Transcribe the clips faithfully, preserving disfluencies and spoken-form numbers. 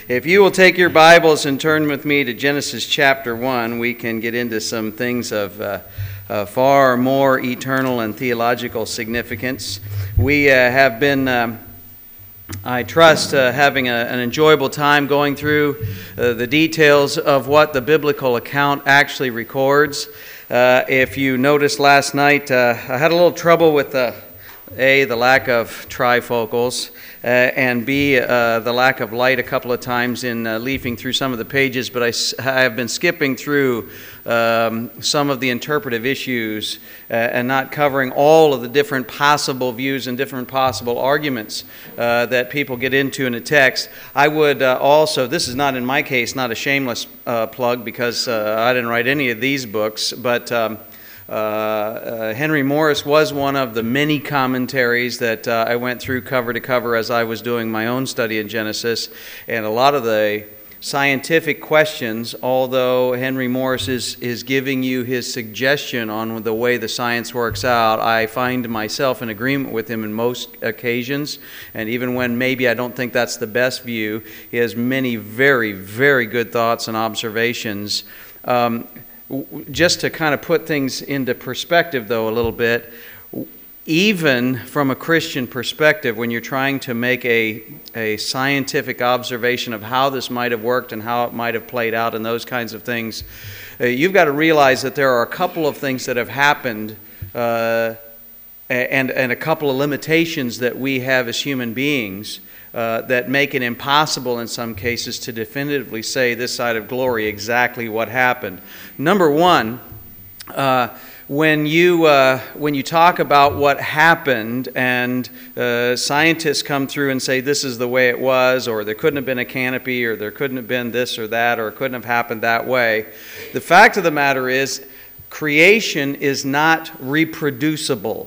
If you will take your Bibles and turn with me to Genesis chapter one, we can get into some things of uh, uh, far more eternal and theological significance. We uh, have been, um, I trust, uh, having a, an enjoyable time going through uh, the details of what the biblical account actually records. Uh, if you noticed last night, uh, I had a little trouble with the A, the lack of trifocals, uh, and B, uh, the lack of light a couple of times in uh, leafing through some of the pages, but I, I have been skipping through um, some of the interpretive issues uh, and not covering all of the different possible views and different possible arguments uh, that people get into in a text. I would uh, also, this is not in my case, not a shameless uh, plug because uh, I didn't write any of these books, but um, Uh, uh, Henry Morris was one of the many commentaries that uh, I went through cover to cover as I was doing my own study in Genesis, and a lot of the scientific questions, although Henry Morris is, is giving you his suggestion on the way the science works out, I find myself in agreement with him in most occasions, and even when maybe I don't think that's the best view, he has many very, very good thoughts and observations. Um, Just to kind of put things into perspective, though, a little bit, even from a Christian perspective, when you're trying to make a, a scientific observation of how this might have worked and how it might have played out and those kinds of things, uh, you've got to realize that there are a couple of things that have happened uh, and, and a couple of limitations that we have as human beings Uh, that make it impossible in some cases to definitively say this side of glory exactly what happened. Number one, uh, when you uh, when you talk about what happened and uh, scientists come through and say this is the way it was, or there couldn't have been a canopy, or there couldn't have been this or that, or it couldn't have happened that way, the fact of the matter is creation is not reproducible.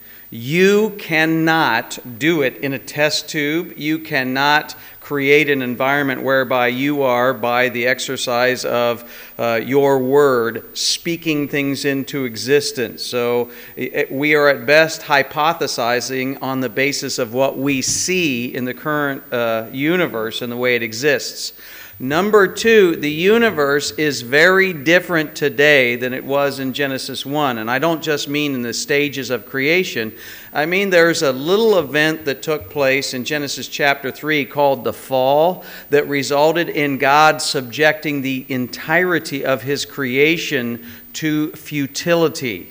You cannot do it in a test tube. You cannot create an environment whereby you are, by the exercise of uh, your word, speaking things into existence. So it, we are at best hypothesizing on the basis of what we see in the current uh, universe and the way it exists. Number two, the universe is very different today than it was in Genesis one. And I don't just mean in the stages of creation. I mean there's a little event that took place in Genesis chapter three called the fall that resulted in God subjecting the entirety of His creation to futility.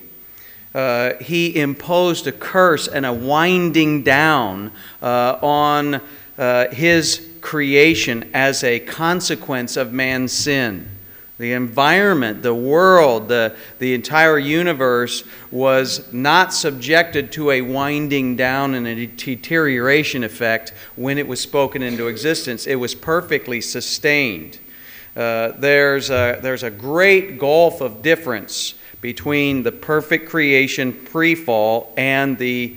Uh, he imposed a curse and a winding down uh, on uh, His creation as a consequence of man's sin. The environment, the world, the, the entire universe was not subjected to a winding down and a deterioration effect when it was spoken into existence. It was perfectly sustained. Uh, there's a, there's a great gulf of difference between the perfect creation pre-fall and the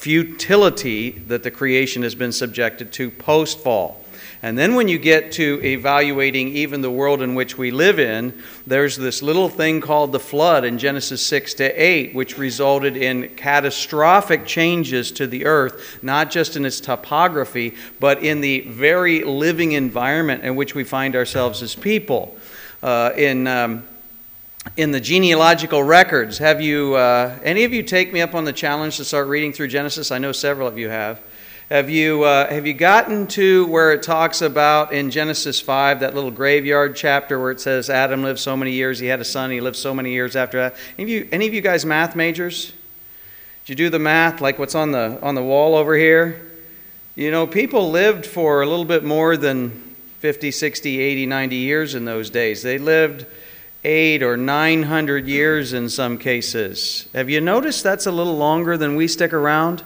futility that the creation has been subjected to post-fall. And then when you get to evaluating even the world in which we live in, there's this little thing called the flood in Genesis six to eight, which resulted in catastrophic changes to the earth, not just in its topography, but in the very living environment in which we find ourselves as people. Uh, in um, in the genealogical records, have you, uh, any of you take me up on the challenge to start reading through Genesis? I know several of you have. Have you uh, have you gotten to where it talks about in Genesis five, that little graveyard chapter where it says Adam lived so many years, he had a son, he lived so many years after that? Any of you, any of you guys math majors? Did you do the math like what's on the on the wall over here? You know, people lived for a little bit more than fifty, sixty, eighty, ninety years in those days. They lived eight or nine hundred years in some cases. Have you noticed that's a little longer than we stick around?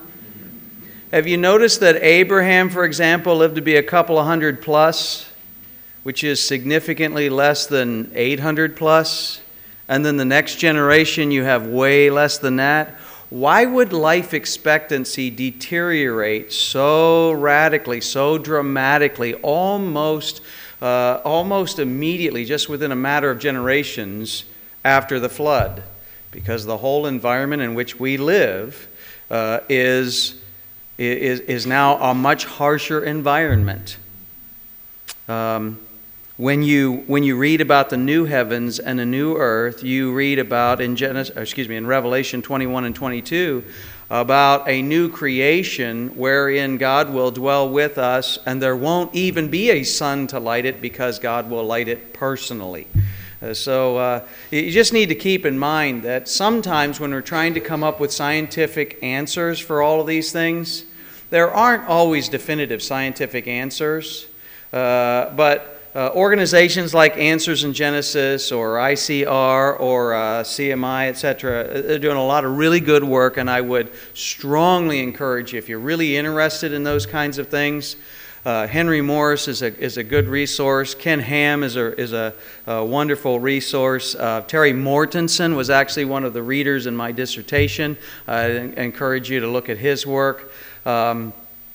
Have you noticed that Abraham, for example, lived to be a couple of hundred plus, which is significantly less than eight hundred plus? And then the next generation, you have way less than that. Why would life expectancy deteriorate so radically, so dramatically, almost, uh, almost immediately, just within a matter of generations after the flood? Because the whole environment in which we live uh, is... Is, is now a much harsher environment. Um, when you when you read about the new heavens and the new earth, you read about in Genesis, excuse me, in Revelation twenty-one and twenty-two about a new creation wherein God will dwell with us, and there won't even be a sun to light it because God will light it personally. Uh, so uh, you just need to keep in mind that sometimes when we're trying to come up with scientific answers for all of these things, there aren't always definitive scientific answers, uh, but uh, organizations like Answers in Genesis or I C R or uh, C M I, et cetera, they're doing a lot of really good work, and I would strongly encourage you, if you're really interested in those kinds of things, Uh, Henry Morris is a is a good resource. Ken Ham is a is a, a wonderful resource. Uh, Terry Mortensen was actually one of the readers in my dissertation. I encourage you to look at his work. Um,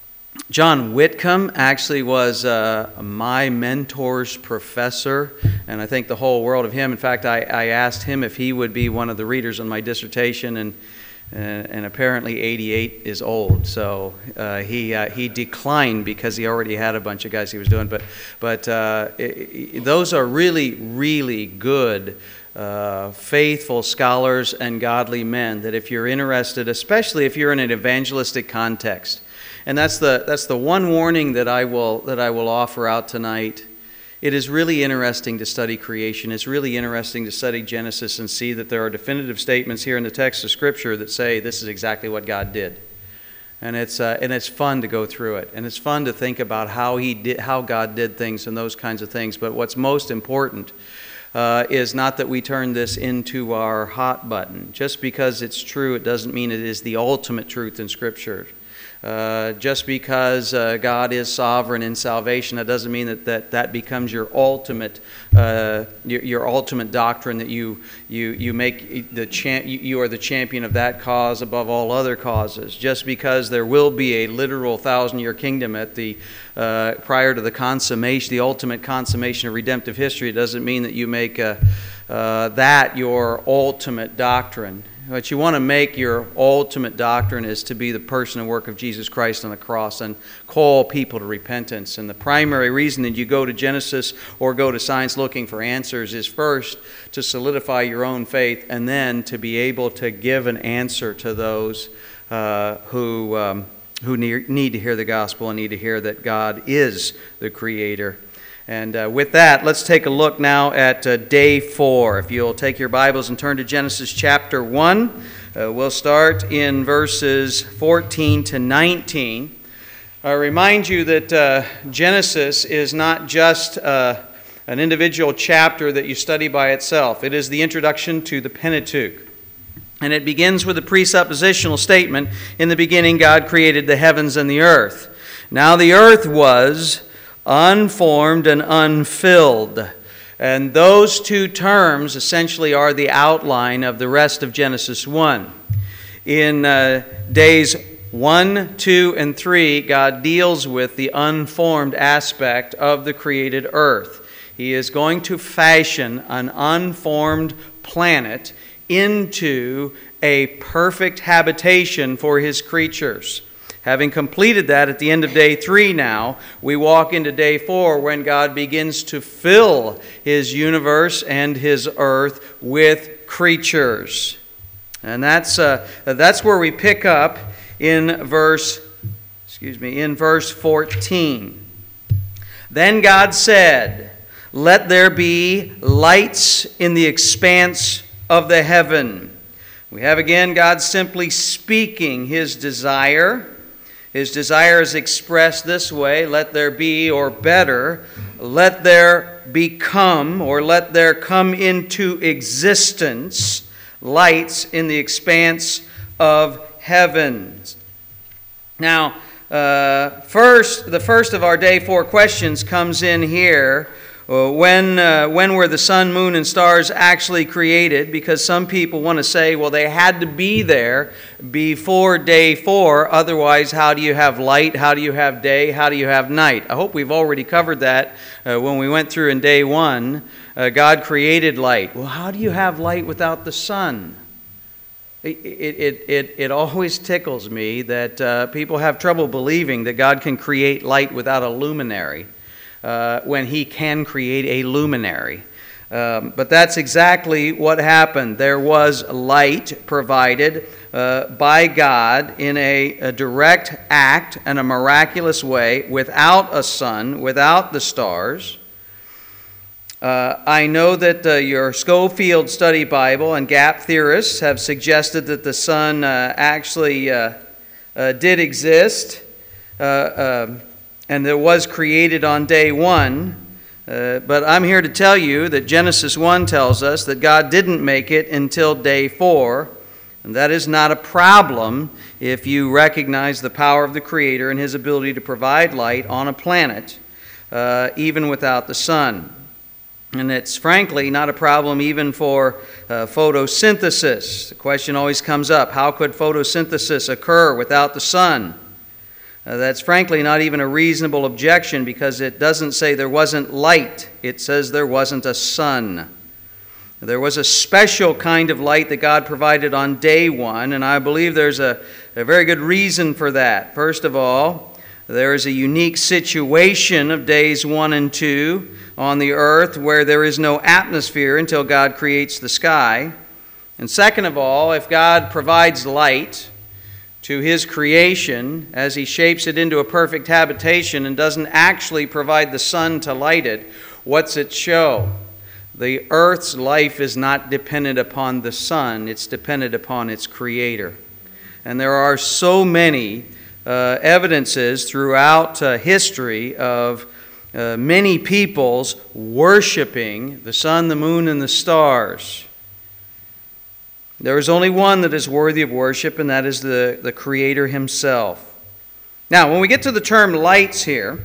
John Whitcomb actually was uh, my mentor's professor, and I think the whole world of him. In fact, I, I asked him if he would be one of the readers on my dissertation, and Uh, and apparently eighty-eight is old, so uh, he uh, he declined because he already had a bunch of guys he was doing. But but uh, it, it, those are really really good, uh, faithful scholars and godly men that if you're interested, especially if you're in an evangelistic context, and that's the that's the one warning that I will that I will offer out tonight. It is really interesting to study creation. It's really interesting to study Genesis and see that there are definitive statements here in the text of Scripture that say this is exactly what God did. And it's uh, and it's fun to go through it. And it's fun to think about how he did, how God did things and those kinds of things. But what's most important uh, is not that we turn this into our hot button. Just because it's true, it doesn't mean it is the ultimate truth in Scripture. Uh, just because uh, God is sovereign in salvation, that doesn't mean that that, that becomes your ultimate uh, your, your ultimate doctrine, that you you you make the champ you are the champion of that cause above all other causes. Just because there will be a literal thousand-year kingdom at the uh, prior to the consummation, the ultimate consummation of redemptive history, it doesn't mean that you make uh, uh, that your ultimate doctrine. What you want to make your ultimate doctrine is to be the person and work of Jesus Christ on the cross and call people to repentance. And the primary reason that you go to Genesis or go to science looking for answers is first to solidify your own faith, and then to be able to give an answer to those uh, who, um, who need to hear the gospel and need to hear that God is the Creator. And uh, with that, let's take a look now at uh, day four. If you'll take your Bibles and turn to Genesis chapter one, uh, we'll start in verses fourteen to nineteen. I remind you that uh, Genesis is not just uh, an individual chapter that you study by itself. It is the introduction to the Pentateuch. And it begins with a presuppositional statement. In the beginning, God created the heavens and the earth. Now the earth was unformed and unfilled. And those two terms essentially are the outline of the rest of Genesis one. In uh, days one, two, and three, God deals with the unformed aspect of the created earth. He is going to fashion an unformed planet into a perfect habitation for his creatures. Having completed that at the end of day three now, we walk into day four when God begins to fill his universe and his earth with creatures. And that's uh, that's where we pick up in verse, excuse me, in verse fourteen. Then God said, "Let there be lights in the expanse of the heaven." We have again God simply speaking his desire. His desire is expressed this way: let there be, or better, let there become, or let there come into existence, lights in the expanse of heavens. Now, uh, first, the first of our day four questions comes in here. When, uh, when were the sun, moon, and stars actually created? Because some people want to say, well, they had to be there before day four. Otherwise, how do you have light? How do you have day? How do you have night? I hope we've already covered that uh, when we went through in day one. Uh, God created light. Well, how do you have light without the sun? It, it, it, it always tickles me that uh, people have trouble believing that God can create light without a luminary. uh, when he can create a luminary. Um, but that's exactly what happened. There was light provided uh, by God in a, a direct act and a miraculous way, without a sun, without the stars. Uh, I know that uh, your Schofield Study Bible and gap theorists have suggested that the sun uh, actually uh, uh, did exist uh, uh, and that it was created on day one. Uh, but I'm here to tell you that Genesis one tells us that God didn't make it until day four. And that is not a problem if you recognize the power of the Creator and His ability to provide light on a planet, uh, even without the sun. And it's frankly not a problem even for uh, photosynthesis. The question always comes up, how could photosynthesis occur without the sun? Uh, that's frankly not even a reasonable objection, because it doesn't say there wasn't light. It says there wasn't a sun. There was a special kind of light that God provided on day one, and I believe there's a, a very good reason for that. First of all, there is a unique situation of days one and two on the earth where there is no atmosphere until God creates the sky. And second of all, if God provides light to His creation as He shapes it into a perfect habitation and doesn't actually provide the sun to light it, what's it show? The earth's life is not dependent upon the sun, it's dependent upon its Creator. And there are so many uh, evidences throughout uh, history of uh, many peoples worshiping the sun, the moon, and the stars. There is only one that is worthy of worship, and that is the, the Creator Himself. Now, when we get to the term lights here,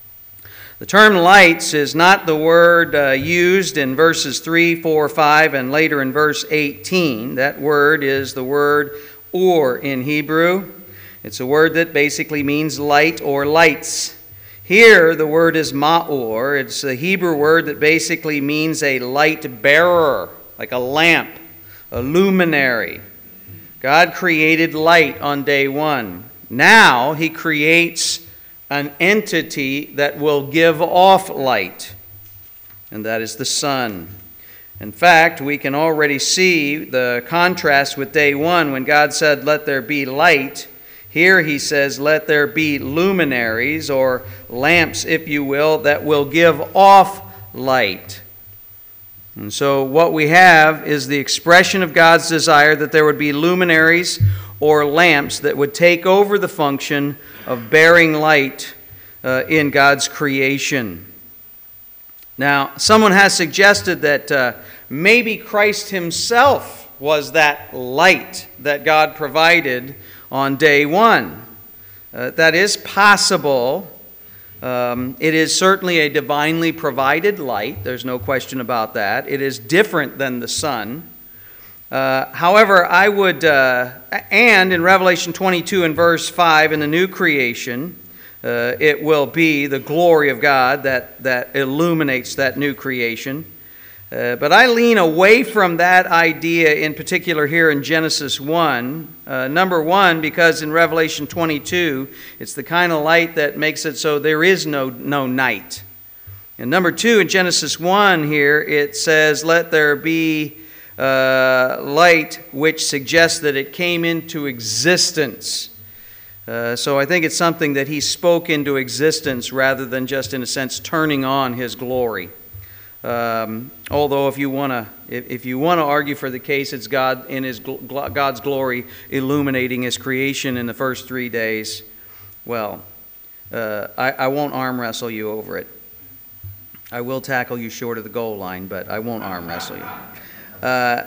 the term lights is not the word uh, used in verses three, four, five, and later in verse eighteen. That word is the word or in Hebrew. It's a word that basically means light or lights. Here, the word is ma'or. It's a Hebrew word that basically means a light bearer, like a lamp, a luminary. God created light on day one. Now He creates an entity that will give off light, and that is the sun. In fact, we can already see the contrast with day one when God said, "Let there be light." Here He says, "Let there be luminaries," or lamps, if you will, that will give off light. And so what we have is the expression of God's desire that there would be luminaries or lamps that would take over the function of bearing light uh, in God's creation. Now, someone has suggested that uh, maybe Christ Himself was that light that God provided on day one. Uh, that is possible. Um, it is certainly a divinely provided light. There's no question about that. It is different than the sun. Uh, however, I would, uh, and in Revelation twenty-two and verse five, in the new creation, uh, it will be the glory of God that, that illuminates that new creation. Uh, but I lean away from that idea in particular here in Genesis one. Uh, number one, because in Revelation twenty-two, it's the kind of light that makes it so there is no, no night. And number two, in Genesis one here, it says, "Let there be uh, light," which suggests that it came into existence. Uh, so I think it's something that He spoke into existence rather than just, in a sense, turning on His glory. Um, although if you want to if, if you want to argue for the case, it's God in his gl- God's glory illuminating His creation in the first three days. Well, uh, I, I won't arm wrestle you over it. I will tackle you short of the goal line, but I won't arm wrestle you. Uh,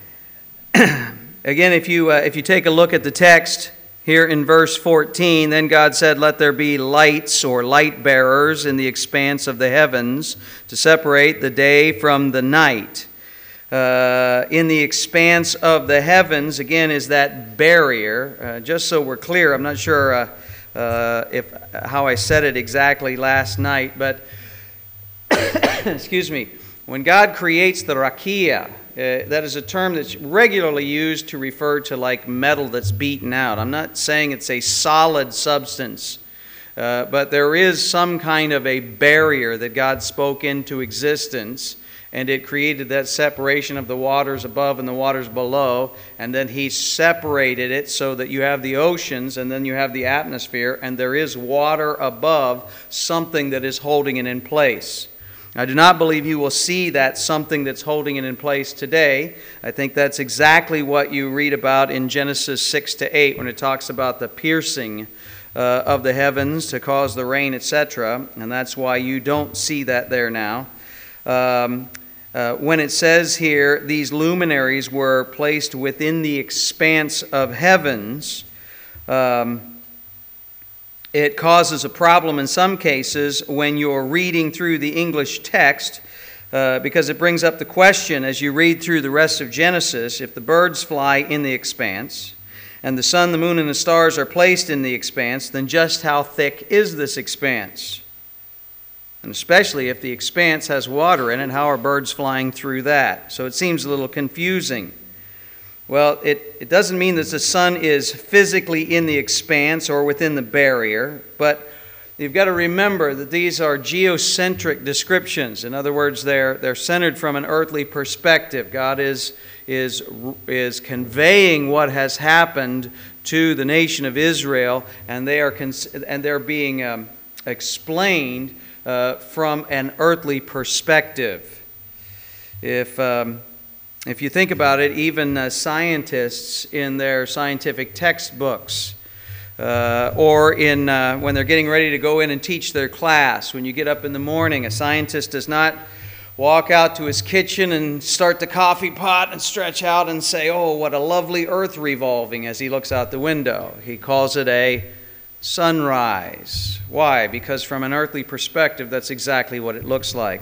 again, if you uh, if you take a look at the text here in verse fourteen, then God said, "Let there be lights," or light bearers, "in the expanse of the heavens to separate the day from the night." Uh, in the expanse of the heavens, again, is that barrier. Uh, just so we're clear, I'm not sure uh, uh, if how I said it exactly last night, but excuse me, when God creates the rakia, Uh, that is a term that's regularly used to refer to like metal that's beaten out. I'm not saying it's a solid substance Uh, but there is some kind of a barrier that God spoke into existence, and it created that separation of the waters above and the waters below, and then He separated it so that you have the oceans, and then you have the atmosphere, and there is water above, something that is holding it in place. I do not believe you will see that something that's holding it in place today. I think that's exactly what you read about in Genesis six to eight when it talks about the piercing uh, of the heavens to cause the rain, et cetera. And that's why you don't see that there now. Um, uh, when it says here, these luminaries were placed within the expanse of heavens, um, it causes a problem in some cases when you're reading through the English text uh, because it brings up the question as you read through the rest of Genesis, if the birds fly in the expanse and the sun, the moon, and the stars are placed in the expanse, then just how thick is this expanse? And especially if the expanse has water in it, how are birds flying through that? So it seems a little confusing. Well, it, it doesn't mean that the sun is physically in the expanse or within the barrier, but you've got to remember that these are geocentric descriptions. In other words, they're, they're centered from an earthly perspective. God is, is, is conveying what has happened to the nation of Israel, and they are, cons- and they're being um, explained uh, from an earthly perspective. If... Um, If you think about it, even uh, scientists in their scientific textbooks uh, or in uh, when they're getting ready to go in and teach their class, when you get up in the morning, a scientist does not walk out to his kitchen and start the coffee pot and stretch out and say, "Oh, what a lovely earth revolving," as he looks out the window. He calls it a sunrise. Why? Because from an earthly perspective, that's exactly what it looks like.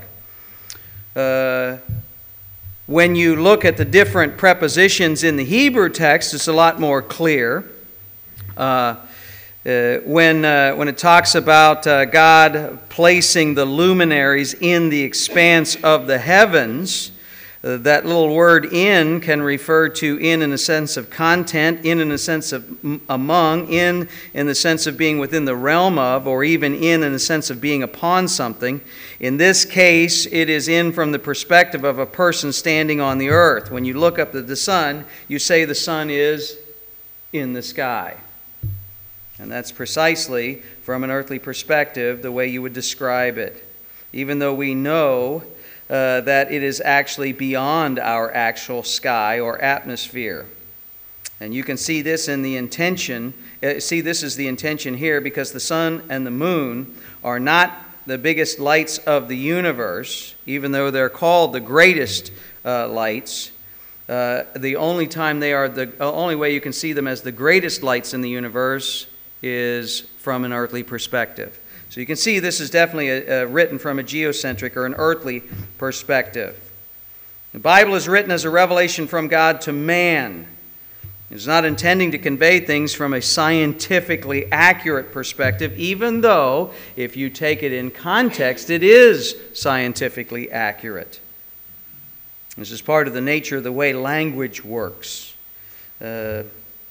Uh, When you look at the different prepositions in the Hebrew text, it's a lot more clear. Uh, uh, when, uh, when it talks about uh, God placing the luminaries in the expanse of the heavens, uh, that little word "in" can refer to in in a sense of content, in in a sense of among, in in the sense of being within the realm of, or even in in the sense of being upon something. In this case, it is in from the perspective of a person standing on the earth. When you look up at the sun, you say the sun is in the sky. And that's precisely, from an earthly perspective, the way you would describe it. Even though we know uh, that it is actually beyond our actual sky or atmosphere. And you can see this in the intention. Uh, see, this is the intention here, because the sun and the moon are not the biggest lights of the universe, even though they're called the greatest uh, lights. Uh, the only time they are the uh, only way you can see them as the greatest lights in the universe is from an earthly perspective. So you can see this is definitely a, a written from a geocentric or an earthly perspective. The Bible is written as a revelation from God to man. It's not intending to convey things from a scientifically accurate perspective, even though, if you take it in context, it is scientifically accurate. This is part of the nature of the way language works. Uh,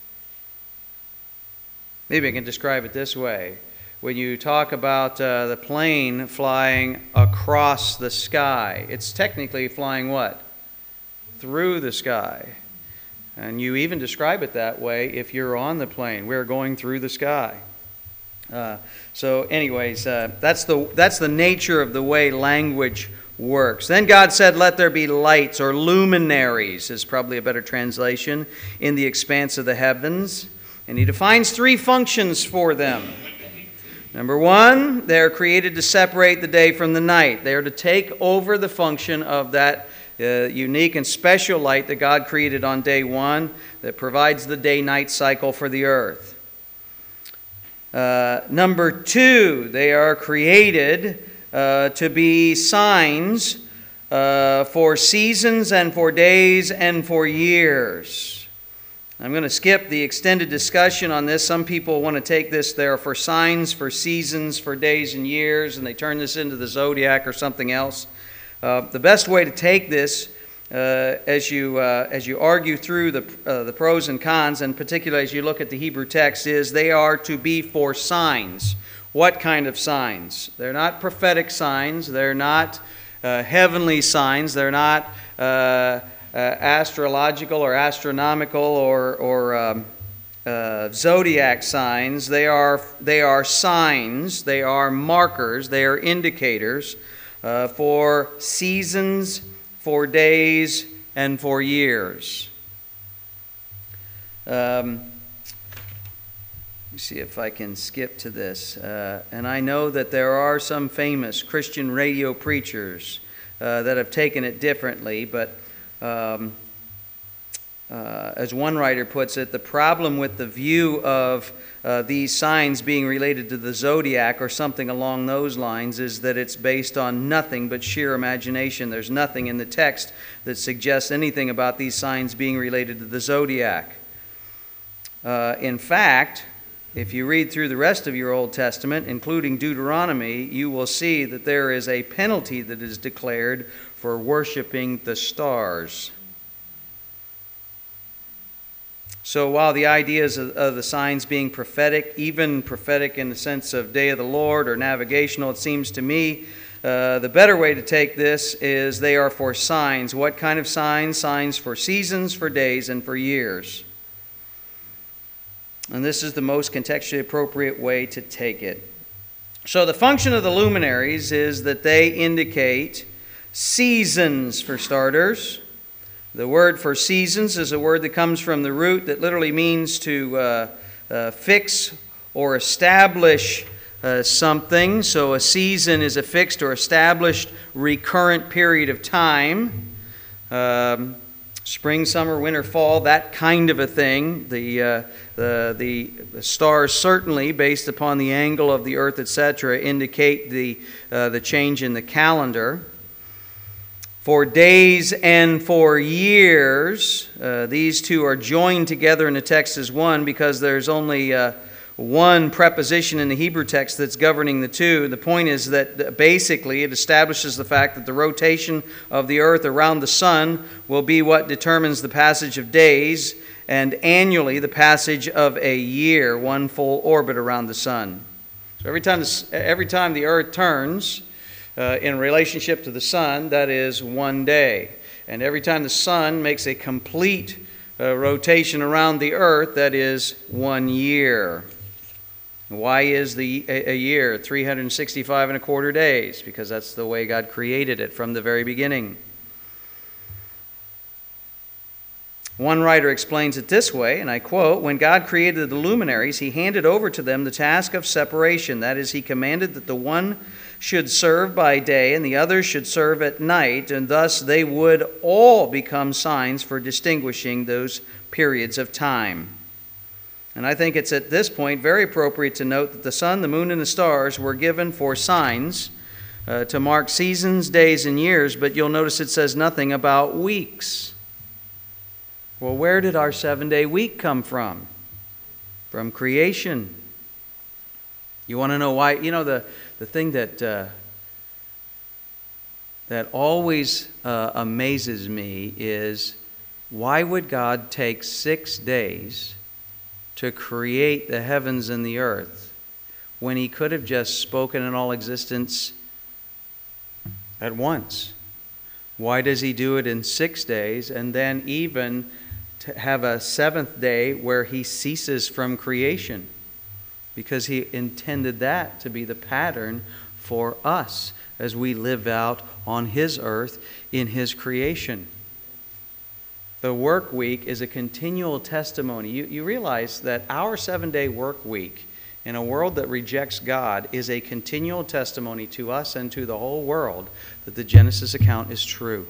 maybe I can describe it this way. When you talk about uh, the plane flying across the sky, it's technically flying what? Through the sky. And you even describe it that way if you're on the plane. We're going through the sky. Uh, so anyways, uh, that's the that's the nature of the way language works. Then God said, "Let there be lights," or luminaries is probably a better translation, "in the expanse of the heavens." And He defines three functions for them. Number one, they're created to separate the day from the night. They are to take over the function of that Uh, unique and special light that God created on day one that provides the day-night cycle for the earth. Uh, number two, they are created uh, to be signs uh, for seasons and for days and for years. I'm going to skip the extended discussion on this. Some people want to take this there for signs, for seasons, for days and years, and they turn this into the zodiac or something else. Uh, the best way to take this uh, as you uh, as you argue through the uh, the pros and cons, and particularly as you look at the Hebrew text, is they are to be for signs. What kind of signs? They're not prophetic signs. They're not uh, heavenly signs. They're not uh, uh, astrological or astronomical or, or um, uh, zodiac signs. They are, they are signs. They are markers. They are indicators uh, for seasons, for days, and for years. Um, Let me see if I can skip to this. Uh, and I know that there are some famous Christian radio preachers uh, that have taken it differently, but um, uh, as one writer puts it, the problem with the view of uh, these signs being related to the zodiac or something along those lines is that it's based on nothing but sheer imagination. There's nothing in the text that suggests anything about these signs being related to the zodiac. Uh, in fact, if you read through the rest of your Old Testament, including Deuteronomy, you will see that there is a penalty that is declared for worshiping the stars. So while the ideas of, of the signs being prophetic, even prophetic in the sense of Day of the Lord or navigational, it seems to me uh, the better way to take this is they are for signs. What kind of signs? Signs for seasons, for days, and for years. And this is the most contextually appropriate way to take it. So the function of the luminaries is that they indicate seasons, for starters. The word for seasons is a word that comes from the root that literally means to uh, uh, fix or establish uh, something. So a season is a fixed or established recurrent period of time. Um, Spring, summer, winter, fall, that kind of a thing. The, uh, the, the stars certainly, based upon the angle of the earth, et cetera, indicate the, uh, the change in the calendar. For days and for years, uh, these two are joined together in the text as one because there's only uh, one preposition in the Hebrew text that's governing the two. The point is that basically it establishes the fact that the rotation of the earth around the sun will be what determines the passage of days, and annually the passage of a year, one full orbit around the sun. So every time the, every time the earth turns uh, in relationship to the sun, that is one day. And every time the sun makes a complete uh, rotation around the earth, that is one year. Why is the a year three hundred sixty-five and a quarter days? Because that's the way God created it from the very beginning. One writer explains it this way, and I quote, "When God created the luminaries, He handed over to them the task of separation. That is, He commanded that the one should serve by day and the other should serve at night, and thus they would all become signs for distinguishing those periods of time." And I think it's at this point very appropriate to note that the sun, the moon, and the stars were given for signs uh, to mark seasons, days, and years, but you'll notice it says nothing about weeks. Well, where did our seven-day week come from? From creation. You want to know why? You know, the, the thing that, uh, that always uh, amazes me is why would God take six days to create the heavens and the earth when He could have just spoken in all existence at once? Why does He do it in six days and then even to have a seventh day where He ceases from creation? Because He intended that to be the pattern for us as we live out on His earth in His creation. The work week is a continual testimony. You, you realize that our seven-day work week in a world that rejects God is a continual testimony to us and to the whole world that the Genesis account is true.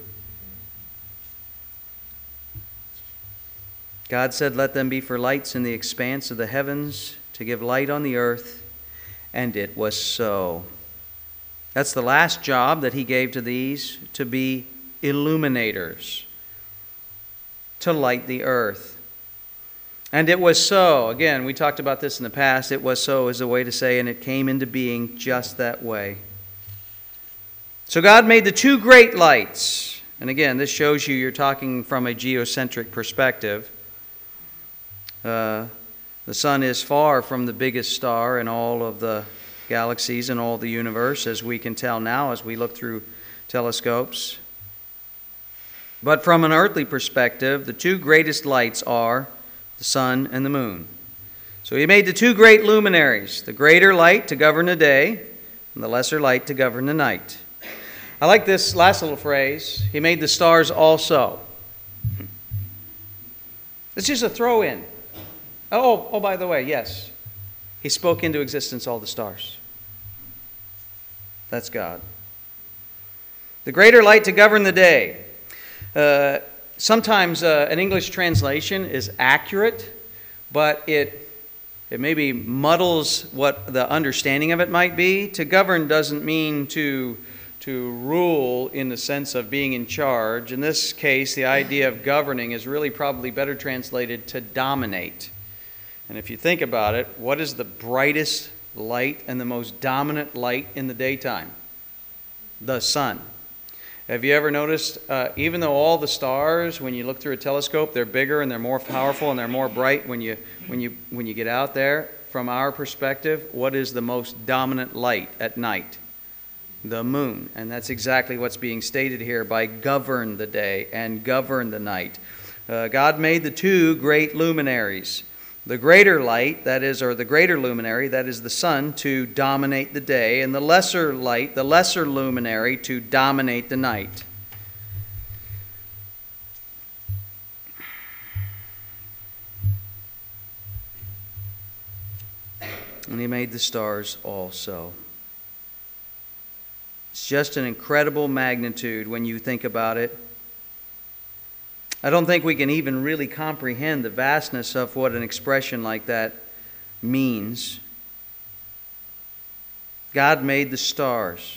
God said, "Let them be for lights in the expanse of the heavens to give light on the earth," and it was so. That's the last job that He gave to these, to be illuminators, to light the earth. And it was so. Again, we talked about this in the past. It was so is a way to say, and it came into being just that way. So God made the two great lights. And again, this shows you you're talking from a geocentric perspective. Uh, the sun is far from the biggest star in all of the galaxies in all the universe, as we can tell now as we look through telescopes. But from an earthly perspective, the two greatest lights are the sun and the moon. So he made the two great luminaries, the greater light to govern the day, and the lesser light to govern the night. I like this last little phrase, he made the stars also. It's just a throw-in. Oh, oh, by the way, yes. He spoke into existence all the stars. That's God. The greater light to govern the day. Uh, sometimes uh, an English translation is accurate, but it it maybe muddles what the understanding of it might be. To govern doesn't mean to to rule in the sense of being in charge. In this case, the idea of governing is really probably better translated to dominate. And if you think about it, what is the brightest light and the most dominant light in the daytime? The sun. Have you ever noticed, uh, even though all the stars, when you look through a telescope, they're bigger and they're more powerful and they're more bright when you when you when you get out there, from our perspective, what is the most dominant light at night? The moon. And that's exactly what's being stated here by govern the day and govern the night. Uh, God made the two great luminaries. The greater light, that is, or the greater luminary, that is the sun, to dominate the day, and the lesser light, the lesser luminary, to dominate the night. And he made the stars also. It's just an incredible magnitude when you think about it. I don't think we can even really comprehend the vastness of what an expression like that means. God made the stars.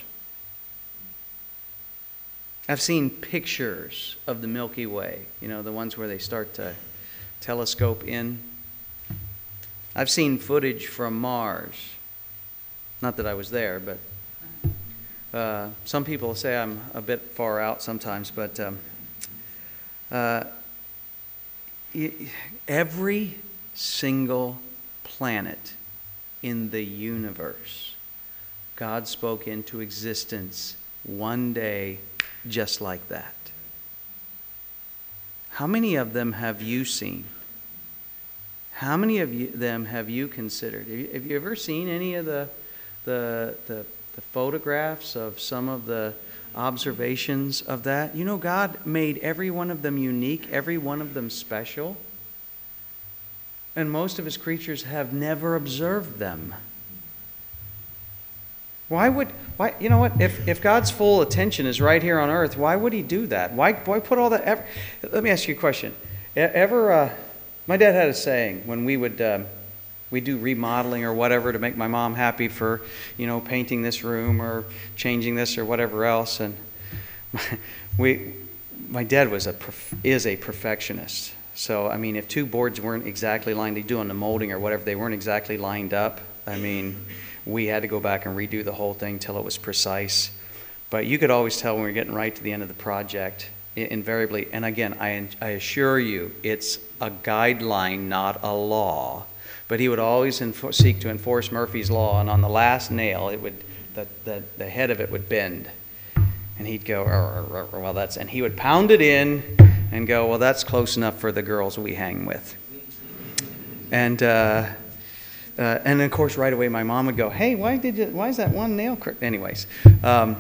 I've seen pictures of the Milky Way, you know, the ones where they start to telescope in. I've seen footage from Mars. Not that I was there, but uh, some people say I'm a bit far out sometimes, but um, Uh, every single planet in the universe, God spoke into existence one day just like that. How many of them have you seen? How many of you, them have you considered? Have you, have you ever seen any of the, the, the, the photographs of some of the observations of that? You know, God made every one of them unique, every one of them special. And most of his creatures have never observed them. Why would, why, you know what, if, if God's full attention is right here on earth, why would he do that? Why, why put all that, ever, let me ask you a question. Ever, uh, my dad had a saying when we would, um, we do remodeling or whatever to make my mom happy for, you know, painting this room or changing this or whatever else. And we, my dad was a is a perfectionist. So I mean, if two boards weren't exactly lined, he'd do on the molding or whatever, they weren't exactly lined up. I mean, we had to go back and redo the whole thing till it was precise. But you could always tell when we were getting right to the end of the project, invariably. And again, I I assure you, it's a guideline, not a law. But he would always enfor- seek to enforce Murphy's Law, and on the last nail, it would the, the, the head of it would bend. And he'd go, or, or, well, that's, and he would pound it in and go, well, that's close enough for the girls we hang with. And uh, uh, and of course, right away, my mom would go, hey, why did you, why is that one nail cr-? Anyways. Um,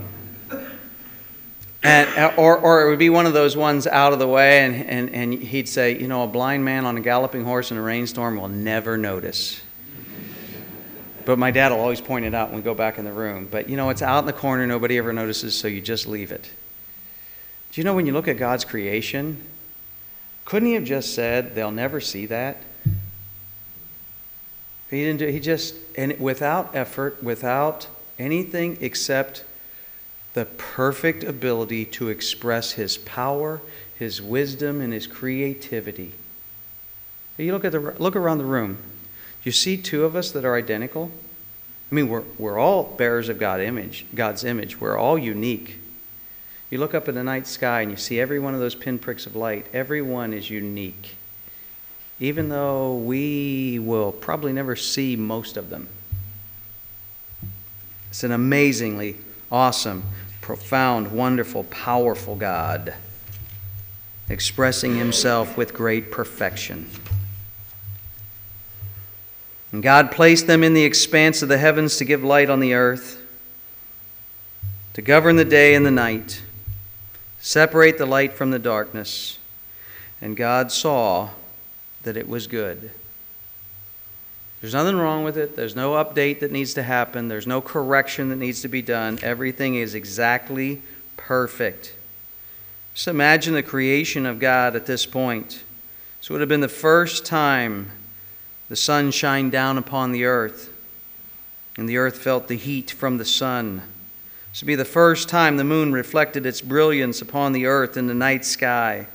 And, or, or it would be one of those ones out of the way, and, and, and he'd say, you know, a blind man on a galloping horse in a rainstorm will never notice. But my dad will always point it out when we go back in the room. But, you know, it's out in the corner, nobody ever notices, so you just leave it. Do you know when you look at God's creation, couldn't he have just said, they'll never see that? He didn't do, he just, and without effort, without anything except the perfect ability to express his power, his wisdom, and his creativity. You look at the look around the room. Do you see two of us that are identical? I mean, we're we're all bearers of God's image. God's image. We're all unique. You look up in the night sky and you see every one of those pinpricks of light. Every one is unique, even though we will probably never see most of them. It's an amazingly awesome, profound, wonderful, powerful God, expressing himself with great perfection. And God placed them in the expanse of the heavens to give light on the earth, to govern the day and the night, separate the light from the darkness. And God saw that it was good. There's nothing wrong with it. There's no update that needs to happen. There's no correction that needs to be done. Everything is exactly perfect. Just imagine the creation of God at this point. This would have been the first time the sun shined down upon the earth, and the earth felt the heat from the sun. This would be the first time the moon reflected its brilliance upon the earth in the night sky.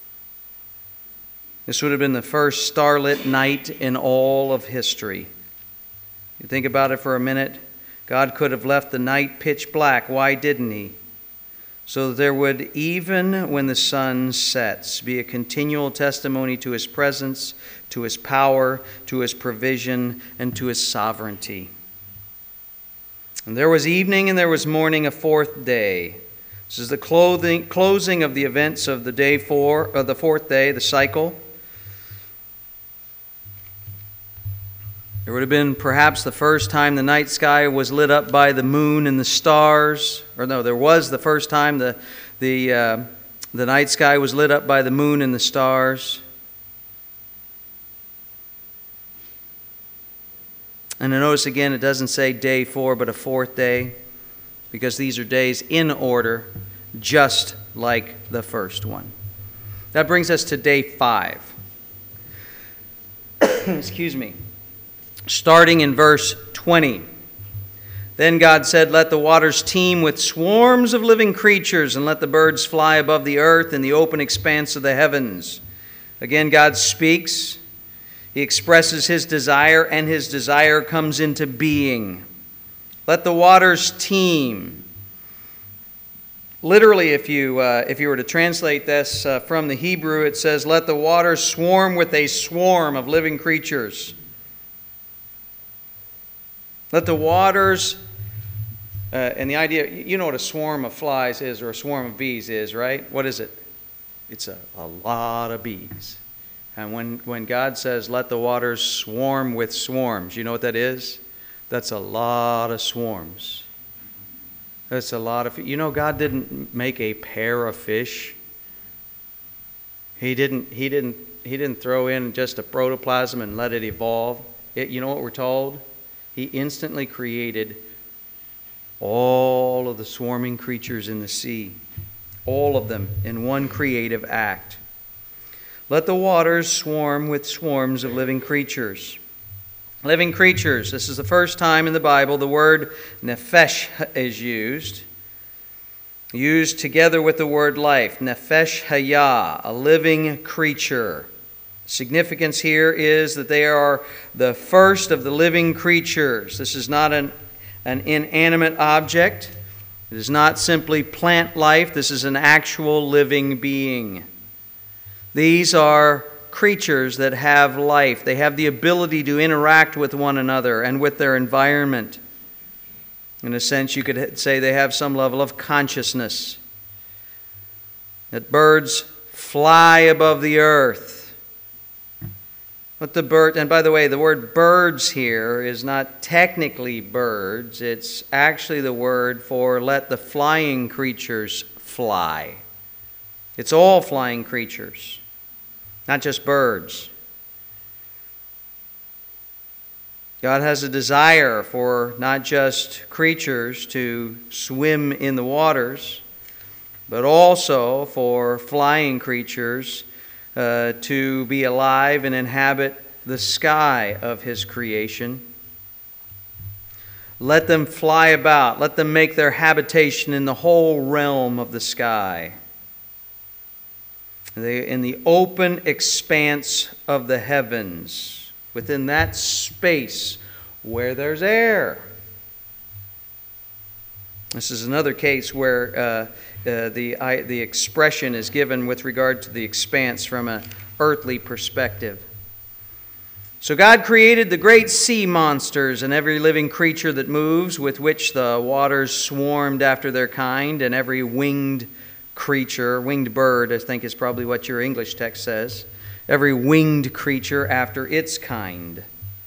This would have been the first starlit night in all of history. You think about it for a minute. God could have left the night pitch black. Why didn't he? So that there would, even when the sun sets, be a continual testimony to his presence, to his power, to his provision, and to his sovereignty. And there was evening and there was morning, a fourth day. This is the clothing, closing of the events of the day four, of the fourth day, the cycle. There would have been perhaps the first time the night sky was lit up by the moon and the stars. Or no, there was the first time the, the, uh, the night sky was lit up by the moon and the stars. And notice again, it doesn't say day four, but a fourth day, because these are days in order, just like the first one. That brings us to day five. Excuse me. Starting in verse twenty. Then God said, "Let the waters teem with swarms of living creatures, and let the birds fly above the earth in the open expanse of the heavens." Again, God speaks. He expresses his desire, and his desire comes into being. Let the waters teem. Literally, if you, uh, if you were to translate this uh, from the Hebrew, it says, "Let the waters swarm with a swarm of living creatures." Let the waters, uh, and the idea, you know what a swarm of flies is, or a swarm of bees is, right? What is it? It's a, a lot of bees. And when, when God says, "Let the waters swarm with swarms," you know what that is? That's a lot of swarms. That's a lot of, you know, God didn't make a pair of fish. He didn't, he didn't, he didn't throw in just a protoplasm and let it evolve. It, you know what we're told? He instantly created all of the swarming creatures in the sea, all of them in one creative act. Let the waters swarm with swarms of living creatures. Living creatures. This is the first time in the Bible the word nephesh is used. Used together with the word life. Nephesh hayah, a living creature. Significance here is that they are the first of the living creatures. This is not an, an inanimate object. It is not simply plant life. This is an actual living being. These are creatures that have life. They have the ability to interact with one another and with their environment. In a sense, you could say they have some level of consciousness. That birds fly above the earth. But the bird, and by the way, the word birds here is not technically birds. It's actually the word for let the flying creatures fly. It's all flying creatures, not just birds. God has a desire for not just creatures to swim in the waters, but also for flying creatures Uh, to be alive and inhabit the sky of his creation. Let them fly about. Let them make their habitation in the whole realm of the sky. They, in the open expanse of the heavens, within that space where there's air. This is another case where uh, uh, the, I, the expression is given with regard to the expanse from an earthly perspective. So God created the great sea monsters and every living creature that moves, with which the waters swarmed after their kind, and every winged creature, winged bird, I think is probably what your English text says, every winged creature after its kind.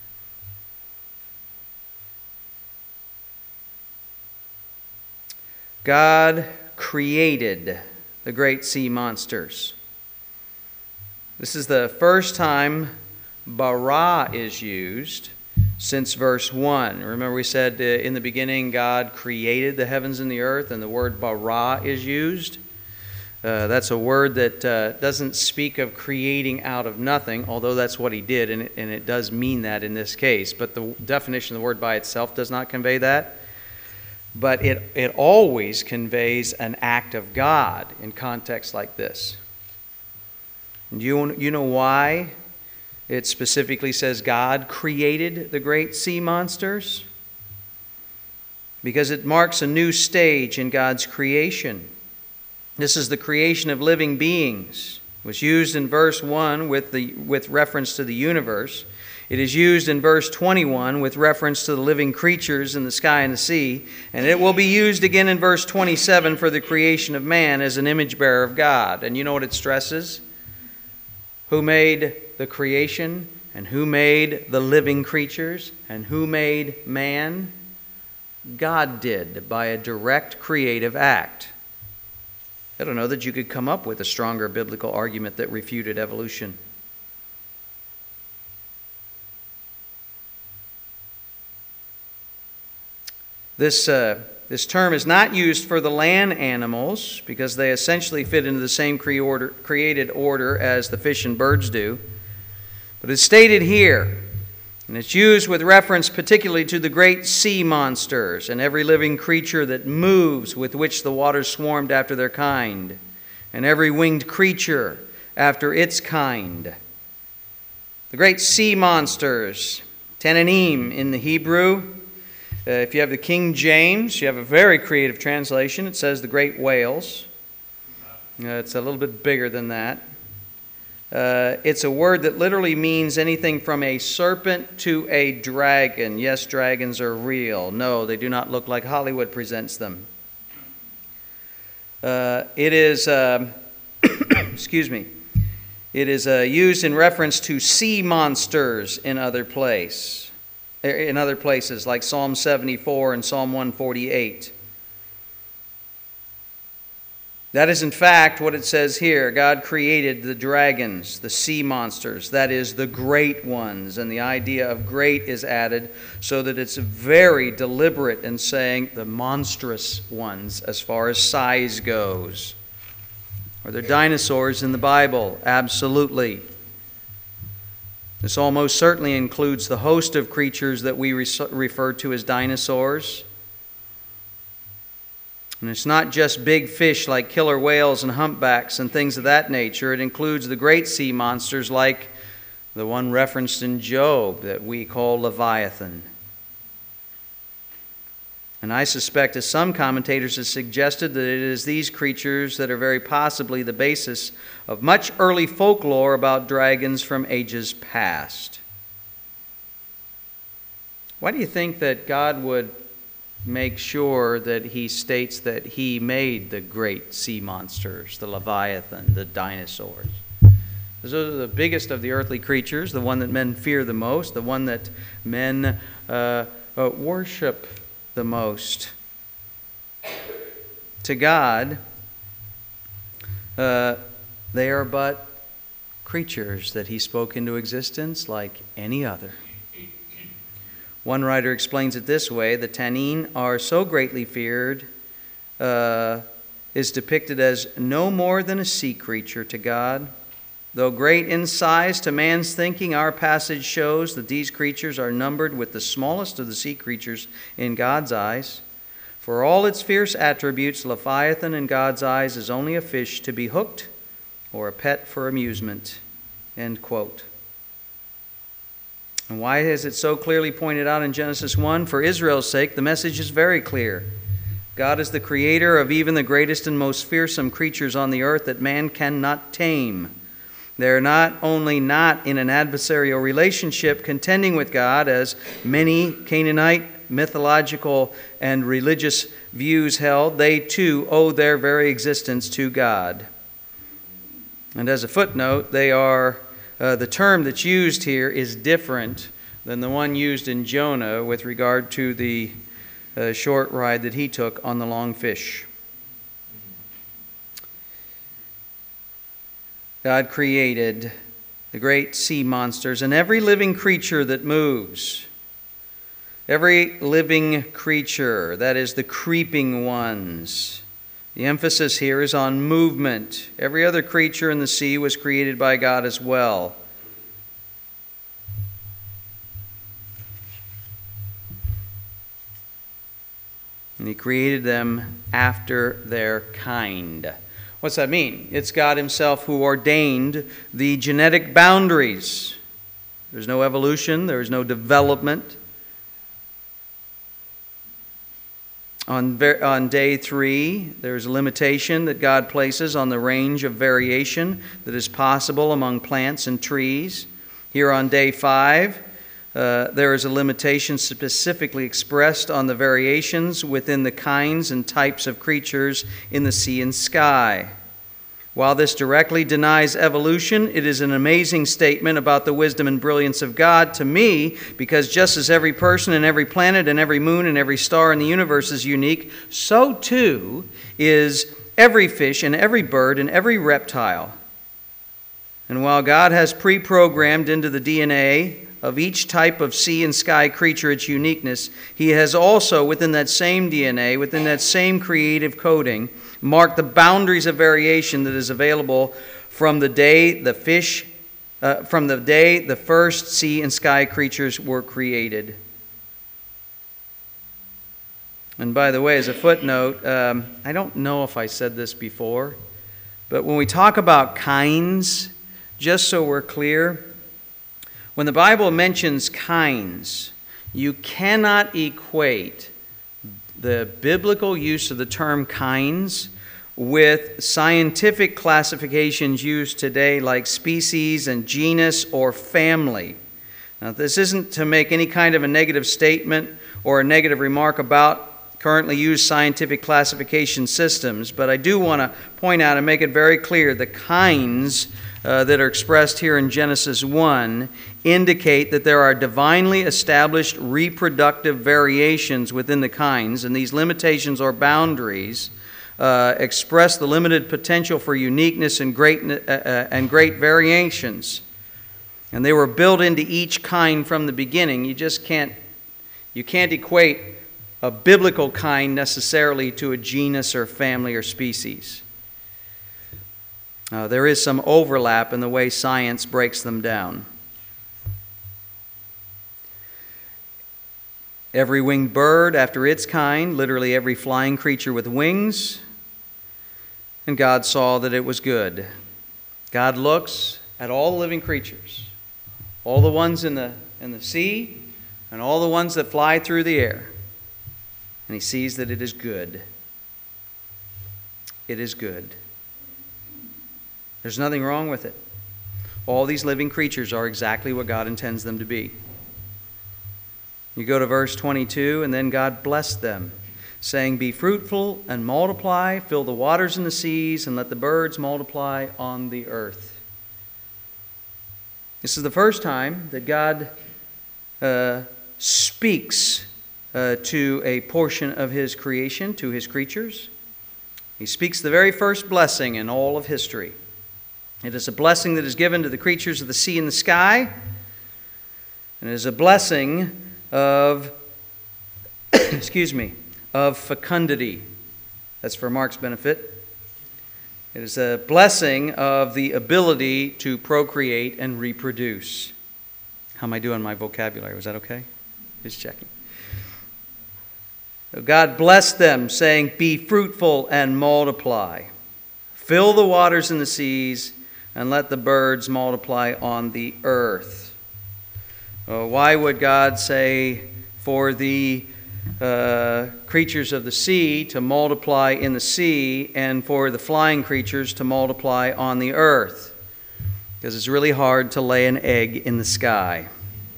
God created the great sea monsters. This is the first time bara is used since verse one. Remember we said uh, in the beginning God created the heavens and the earth, and the word bara is used. Uh, that's a word that uh, doesn't speak of creating out of nothing, although that's what he did, and it, and it does mean that in this case. But the definition of the word by itself does not convey that. But it, it always conveys an act of God in contexts like this. And you, you know why it specifically says God created the great sea monsters? Because it marks a new stage in God's creation. This is the creation of living beings. It was used in verse one with, the, with reference to the universe. It is used in verse twenty-one with reference to the living creatures in the sky and the sea. And it will be used again in verse twenty-seven for the creation of man as an image bearer of God. And you know what it stresses? Who made the creation, and who made the living creatures, and who made man? God did, by a direct creative act. I don't know that you could come up with a stronger biblical argument that refuted evolution. This, uh, this term is not used for the land animals because they essentially fit into the same cre- order, created order as the fish and birds do. But it's stated here, and it's used with reference particularly to the great sea monsters and every living creature that moves, with which the waters swarmed after their kind, and every winged creature after its kind. The great sea monsters, Tananim in the Hebrew. Uh, if you have the King James, you have a very creative translation. It says the great whales. Uh, it's a little bit bigger than that. Uh, it's a word that literally means anything from a serpent to a dragon. Yes, dragons are real. No, they do not look like Hollywood presents them. Uh, it is, uh, excuse me, it is uh, used in reference to sea monsters in other place. In other places, like Psalm seventy-four and Psalm one forty-eight. That is, in fact, what it says here. God created the dragons, the sea monsters, that is, the great ones. And the idea of great is added so that it's very deliberate in saying the monstrous ones as far as size goes. Are there dinosaurs in the Bible? Absolutely. This almost certainly includes the host of creatures that we refer to as dinosaurs. And it's not just big fish like killer whales and humpbacks and things of that nature. It includes the great sea monsters like the one referenced in Job that we call Leviathan. And I suspect, as some commentators have suggested, that it is these creatures that are very possibly the basis of much early folklore about dragons from ages past. Why do you think that God would make sure that he states that he made the great sea monsters, the Leviathan, the dinosaurs? Those are the biggest of the earthly creatures, the one that men fear the most, the one that men uh, uh, worship the most. To God, uh, they are but creatures that he spoke into existence like any other. One writer explains it this way: the Tannin are so greatly feared, uh, is depicted as no more than a sea creature to God. Though great in size to man's thinking, our passage shows that these creatures are numbered with the smallest of the sea creatures in God's eyes. For all its fierce attributes, Leviathan in God's eyes is only a fish to be hooked or a pet for amusement. End quote. And why is it so clearly pointed out in Genesis one? For Israel's sake, the message is very clear. God is the creator of even the greatest and most fearsome creatures on the earth that man cannot tame. They're not only not in an adversarial relationship contending with God, as many Canaanite mythological and religious views held, they too owe their very existence to God. And as a footnote, they are uh, the term that's used here is different than the one used in Jonah with regard to the uh, short ride that he took on the long fish. God created the great sea monsters and every living creature that moves. Every living creature, that is the creeping ones. The emphasis here is on movement. Every other creature in the sea was created by God as well. And He created them after their kind. What's that mean? It's God Himself who ordained the genetic boundaries. There's no evolution, there's no development. On, on day three, there's a limitation that God places on the range of variation that is possible among plants and trees. Here on day five, uh, there is a limitation specifically expressed on the variations within the kinds and types of creatures in the sea and sky. While this directly denies evolution, it is an amazing statement about the wisdom and brilliance of God to me, because just as every person and every planet and every moon and every star in the universe is unique, so too is every fish and every bird and every reptile. And while God has pre-programmed into the D N A of each type of sea and sky creature its uniqueness, He has also, within that same D N A, within that same creative coding, marked the boundaries of variation that is available from the day the fish, uh, from the day the first sea and sky creatures were created. And by the way, as a footnote, um, I don't know if I said this before, but when we talk about kinds, just so we're clear, when the Bible mentions kinds, you cannot equate the biblical use of the term kinds with scientific classifications used today like species and genus or family. Now, this isn't to make any kind of a negative statement or a negative remark about currently used scientific classification systems, but I do want to point out and make it very clear the kinds uh, that are expressed here in Genesis one indicate that there are divinely established reproductive variations within the kinds, and these limitations or boundaries uh, express the limited potential for uniqueness and great, uh, uh, and great variations. And they were built into each kind from the beginning. You just can't, you can't equate a biblical kind necessarily to a genus or family or species. Uh, there is some overlap in the way science breaks them down. Every winged bird after its kind, literally every flying creature with wings. And God saw that it was good. God looks at all the living creatures, all the ones in the, in the sea, and all the ones that fly through the air. And He sees that it is good. It is good. There's nothing wrong with it. All these living creatures are exactly what God intends them to be. You go to verse twenty-two, and then God blessed them, saying, "Be fruitful and multiply, fill the waters and the seas, and let the birds multiply on the earth." This is the first time that God uh, speaks uh, to a portion of His creation, to His creatures. He speaks the very first blessing in all of history. It is a blessing that is given to the creatures of the sea and the sky. And it is a blessing of, excuse me, of fecundity. That's for Mark's benefit. It is a blessing of the ability to procreate and reproduce. How am I doing my vocabulary? Was that okay? Just checking. So God blessed them, saying, "Be fruitful and multiply. Fill the waters and the seas, and let the birds multiply on the earth." Uh, why would God say for the uh, creatures of the sea to multiply in the sea and for the flying creatures to multiply on the earth? because it's really hard to lay an egg in the sky.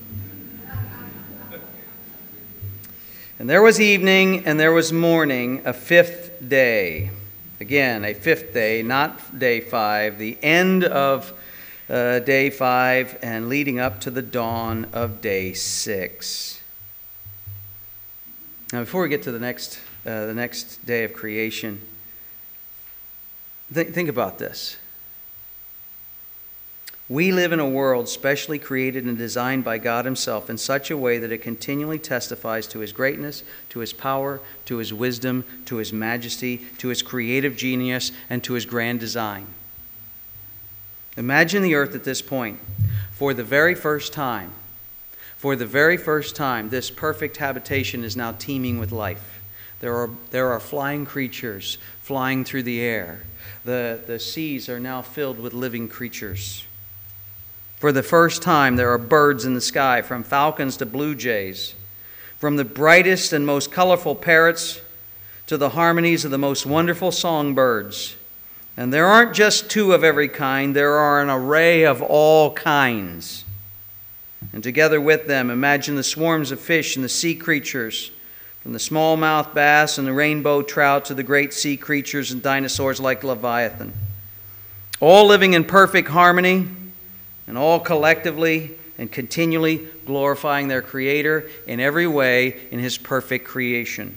And there was evening, and there was morning, a fifth day. Again, a fifth day, not day five, the end of uh, day five, and leading up to the dawn of day six. Now, before we get to the next, uh, the next day of creation, th- think about this. We live in a world specially created and designed by God Himself in such a way that it continually testifies to His greatness, to His power, to His wisdom, to His majesty, to His creative genius, and to His grand design. Imagine the earth at this point. For the very first time, for the very first time, this perfect habitation is now teeming with life. There are, there are flying creatures flying through the air. The, the seas are now filled with living creatures. For the first time, there are birds in the sky, from falcons to blue jays, from the brightest and most colorful parrots to the harmonies of the most wonderful songbirds. And there aren't just two of every kind, there are an array of all kinds. And together with them, imagine the swarms of fish and the sea creatures, from the smallmouth bass and the rainbow trout to the great sea creatures and dinosaurs like Leviathan. All living in perfect harmony, and all collectively and continually glorifying their Creator in every way in His perfect creation.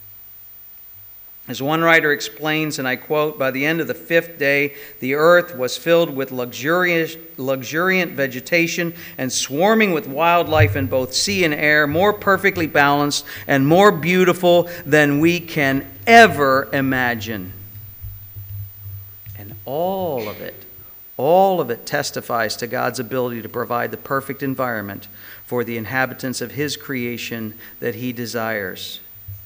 As one writer explains, and I quote, "By the end of the fifth day, the earth was filled with luxurious, luxuriant vegetation and swarming with wildlife in both sea and air, more perfectly balanced and more beautiful than we can ever imagine." And all of it All of it testifies to God's ability to provide the perfect environment for the inhabitants of His creation that He desires.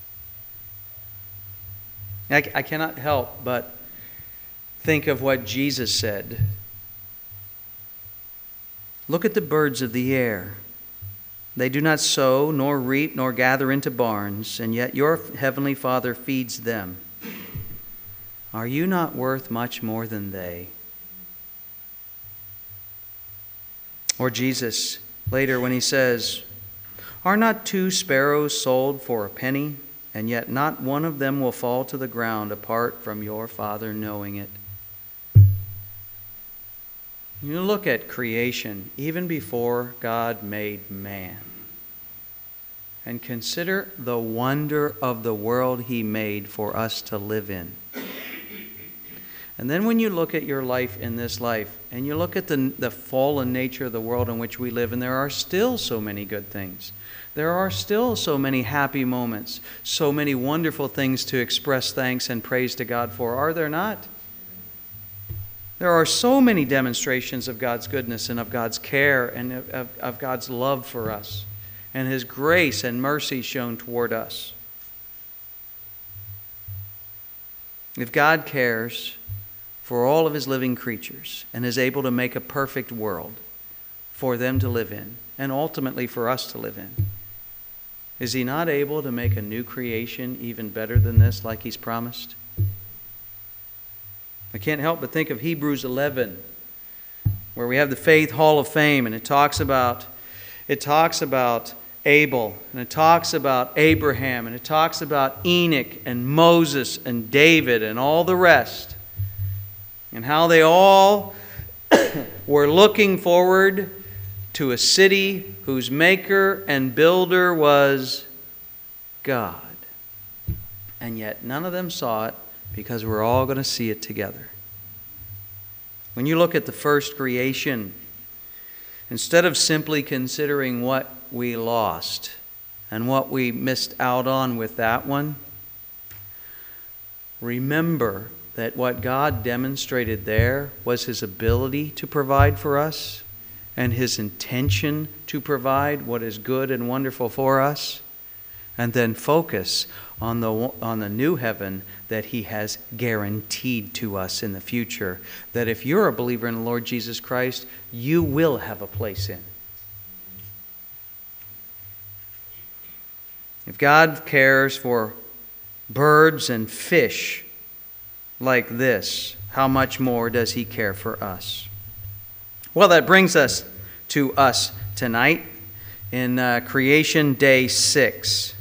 I, I cannot help but think of what Jesus said. Look at the birds of the air. They do not sow, nor reap, nor gather into barns, and yet your heavenly Father feeds them. Are you not worth much more than they? Or Jesus, later when He says, "Are not two sparrows sold for a penny, and yet not one of them will fall to the ground apart from your Father knowing it?" You look at creation, even before God made man, and consider the wonder of the world He made for us to live in. And then when you look at your life in this life, and you look at the, the fallen nature of the world in which we live, and there are still so many good things. There are still so many happy moments, so many wonderful things to express thanks and praise to God for, are there not? There are so many demonstrations of God's goodness and of God's care and of, of, of God's love for us and His grace and mercy shown toward us. If God cares for all of His living creatures and is able to make a perfect world for them to live in and ultimately for us to live in, is He not able to make a new creation even better than this, like He's promised? I can't help but think of Hebrews eleven, where we have the Faith Hall of Fame, and it talks about it talks about Abel, and it talks about Abraham, and it talks about Enoch and Moses and David and all the rest, and how they all were looking forward to a city whose maker and builder was God. And yet none of them saw it, because we're all going to see it together. When you look at the first creation, instead of simply considering what we lost and what we missed out on with that one, remember that what God demonstrated there was His ability to provide for us and His intention to provide what is good and wonderful for us, and then focus on the, on the new heaven that He has guaranteed to us in the future, that if you're a believer in the Lord Jesus Christ, you will have a place in. If God cares for birds and fish like this, how much more does He care for us? Well, that brings us to us tonight in uh, Creation Day six.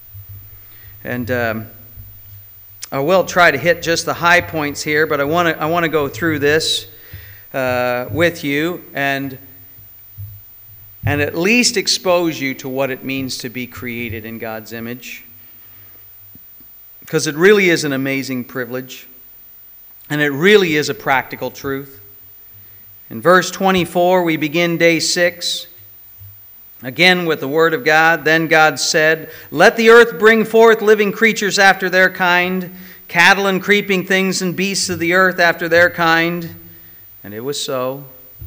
And um, I will try to hit just the high points here, but I want to I want to go through this uh, with you and and at least expose you to what it means to be created in God's image. Because it really is an amazing privilege, and it really is a practical truth. In verse twenty-four, we begin day six, again with the word of God. Then God said, "Let the earth bring forth living creatures after their kind, cattle and creeping things and beasts of the earth after their kind." And it was so.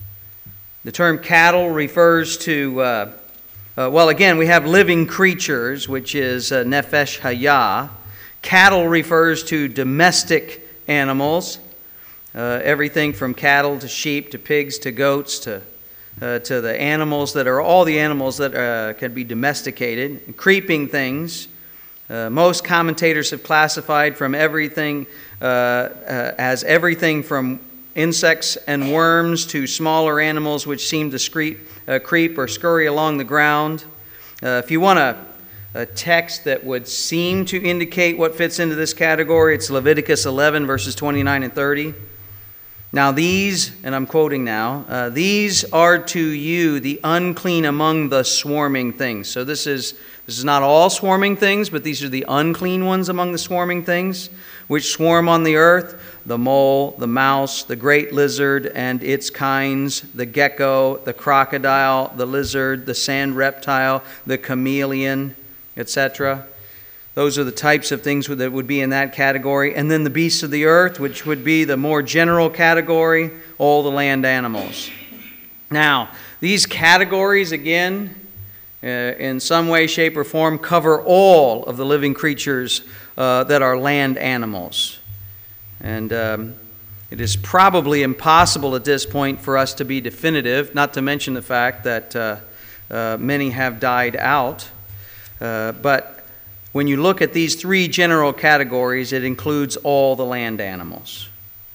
The term cattle refers to, uh, uh, well, again, we have living creatures, which is uh, nefesh hayah. Cattle refers to domestic animals. Uh, everything from cattle to sheep to pigs to goats to uh, to the animals that are all the animals that uh, can be domesticated. And creeping things. Uh, most commentators have classified from everything uh, uh, as everything from insects and worms to smaller animals which seem to screep, uh, creep or scurry along the ground. Uh, if you want a, a text that would seem to indicate what fits into this category, it's Leviticus eleven verses twenty-nine and thirty. Now these, and I'm quoting now, uh, these are to you the unclean among the swarming things. So this is this is not all swarming things, but these are the unclean ones among the swarming things, which swarm on the earth: the mole, the mouse, the great lizard and its kinds, the gecko, the crocodile, the lizard, the sand reptile, the chameleon, et cetera. Those are the types of things that would be in that category. And then the beasts of the earth, which would be the more general category, all the land animals. Now, these categories, again, uh, in some way, shape, or form, cover all of the living creatures uh, that are land animals. And um, it is probably impossible at this point for us to be definitive, not to mention the fact that uh, uh, many have died out. Uh, but when you look at these three general categories, it includes all the land animals.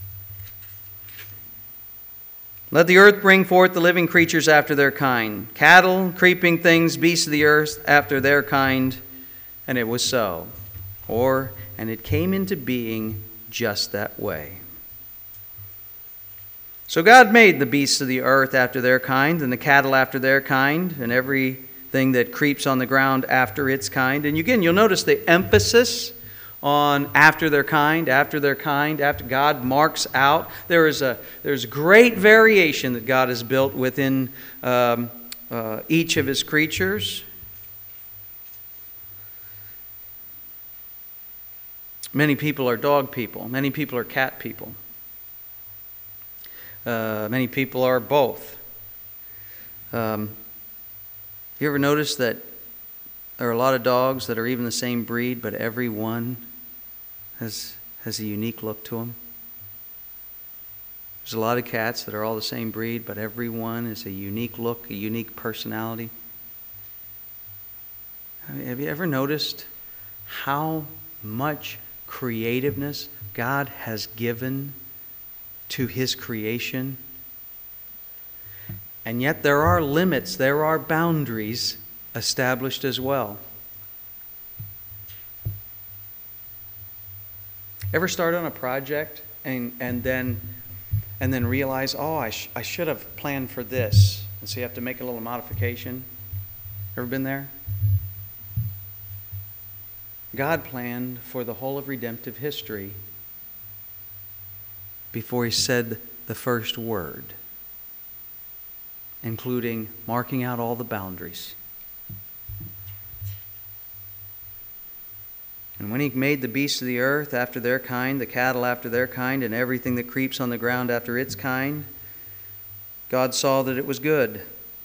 Let the earth bring forth the living creatures after their kind, cattle, creeping things, beasts of the earth after their kind. And it was so. Or, and it came into being just that way. So God made the beasts of the earth after their kind, and the cattle after their kind, and every thing that creeps on the ground after its kind. And again, you'll notice the emphasis on after their kind, after their kind, after God marks out. There is a there's great variation that God has built within um, uh, each of his creatures. Many people are dog people. Many people are cat people. Uh, many people are both. Um, You ever notice that there are a lot of dogs that are even the same breed, but every one has, has a unique look to them? There's a lot of cats that are all the same breed, but every one is a unique look, a unique personality. I mean, have you ever noticed how much creativeness God has given to his creation? And yet there are limits, there are boundaries established as well. Ever start on a project and, and then and then realize, oh, I, sh- I should have planned for this. And so you have to make a little modification? Ever been there? God planned for the whole of redemptive history before he said the first word, including marking out all the boundaries. And when he made the beasts of the earth after their kind, the cattle after their kind, and everything that creeps on the ground after its kind, God saw that it was good.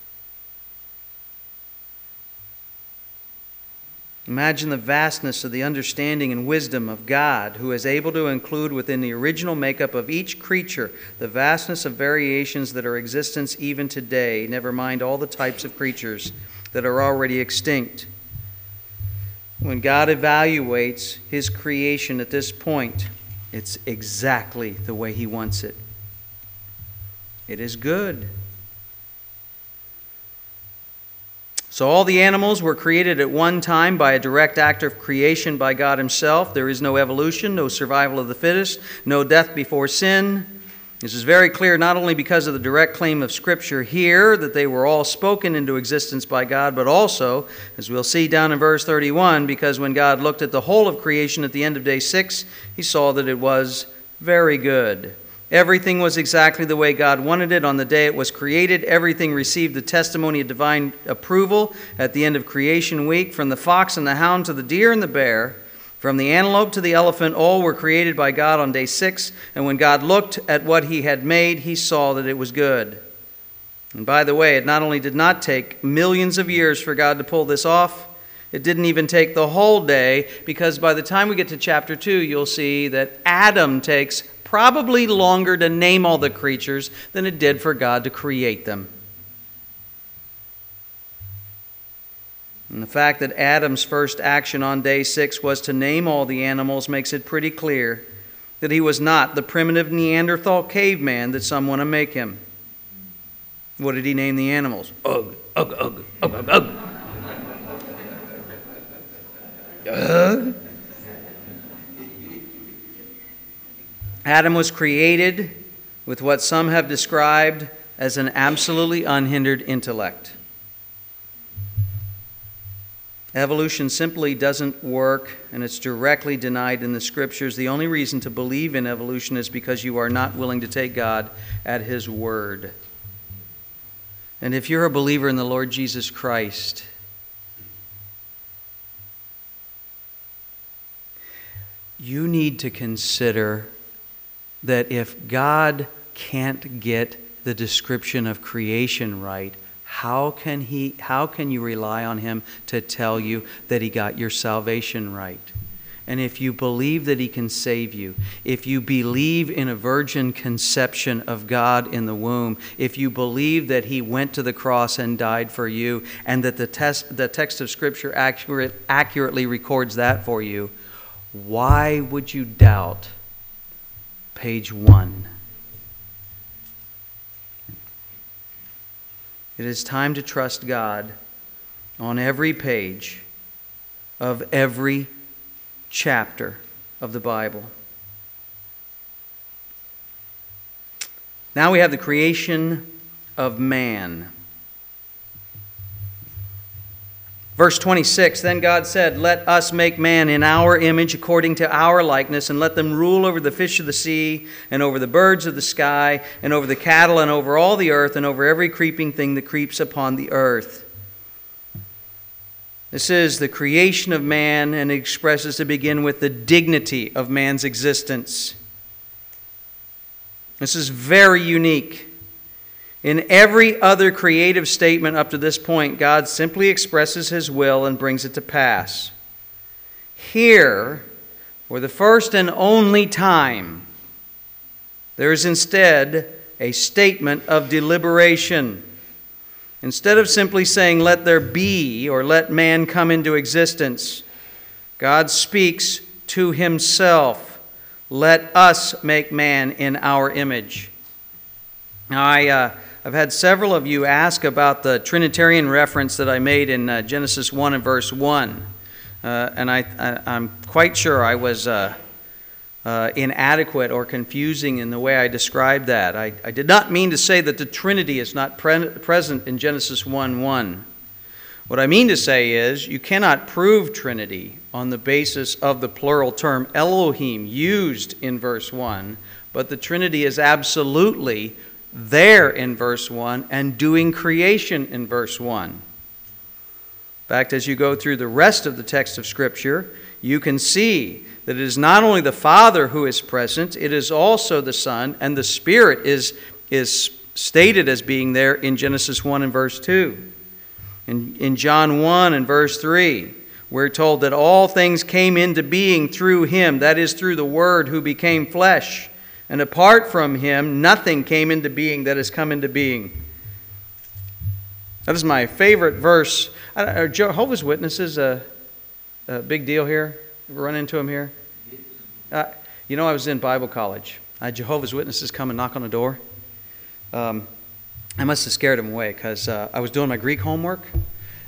Imagine the vastness of the understanding and wisdom of God, who is able to include within the original makeup of each creature the vastness of variations that are in existence even today, never mind all the types of creatures that are already extinct. When God evaluates his creation at this point, it's exactly the way he wants it. It is good. So all the animals were created at one time by a direct act of creation by God himself. There is no evolution, no survival of the fittest, no death before sin. This is very clear not only because of the direct claim of Scripture here, that they were all spoken into existence by God, but also, as we'll see down in verse thirty-one, because when God looked at the whole of creation at the end of day six, he saw that it was very good. Everything was exactly the way God wanted it on the day it was created. Everything received the testimony of divine approval at the end of creation week. From the fox and the hound to the deer and the bear, from the antelope to the elephant, all were created by God on day six. And when God looked at what he had made, he saw that it was good. And by the way, it not only did not take millions of years for God to pull this off, it didn't even take the whole day, because by the time we get to chapter two, you'll see that Adam takes probably longer to name all the creatures than it did for God to create them. And the fact that Adam's first action on day six was to name all the animals makes it pretty clear that he was not the primitive Neanderthal caveman that some want to make him. What did he name the animals? Ugh, ugh, ugh, ugh, ugh, ugh. Ugh. Adam was created with what some have described as an absolutely unhindered intellect. Evolution simply doesn't work, and it's directly denied in the Scriptures. The only reason to believe in evolution is because you are not willing to take God at his word. And if you're a believer in the Lord Jesus Christ, you need to consider that if God can't get the description of creation right, how can he, how can you rely on him to tell you that he got your salvation right? And if you believe that he can save you, if you believe in a virgin conception of God in the womb, if you believe that he went to the cross and died for you, and that the, test, the text of Scripture accurate, accurately records that for you, why would you doubt page one? It is time to trust God on every page of every chapter of the Bible. Now we have the creation of man. Verse twenty-six, then God said, let us make man in our image according to our likeness, and let them rule over the fish of the sea, and over the birds of the sky, and over the cattle, and over all the earth, and over every creeping thing that creeps upon the earth. This is the creation of man, and it expresses to begin with the dignity of man's existence. This is very unique. In every other creative statement up to this point, God simply expresses his will and brings it to pass. Here, for the first and only time, there is instead a statement of deliberation. Instead of simply saying, let there be, or let man come into existence, God speaks to himself. Let us make man in our image. Now, I... Uh, I've had several of you ask about the Trinitarian reference that I made in uh, Genesis one and verse one. Uh, and I, I, I'm quite sure I was uh, uh, inadequate or confusing in the way I described that. I, I did not mean to say that the Trinity is not pre- present in Genesis one one. What I mean to say is you cannot prove Trinity on the basis of the plural term Elohim used in verse one, but the Trinity is absolutely there in verse one and doing creation in verse one. In fact, as you go through the rest of the text of Scripture, you can see that it is not only the Father who is present, it is also the Son, and the Spirit is, is stated as being there in Genesis one and verse two. In, in John one and verse three, we're told that all things came into being through him, that is, through the Word who became flesh. And apart from him, nothing came into being that has come into being. That is my favorite verse. Are Jehovah's Witnesses a, a big deal here? Ever run into them here? Uh, you know, I was in Bible college. I had Jehovah's Witnesses come and knock on the door. Um, I must have scared them away because uh, I was doing my Greek homework.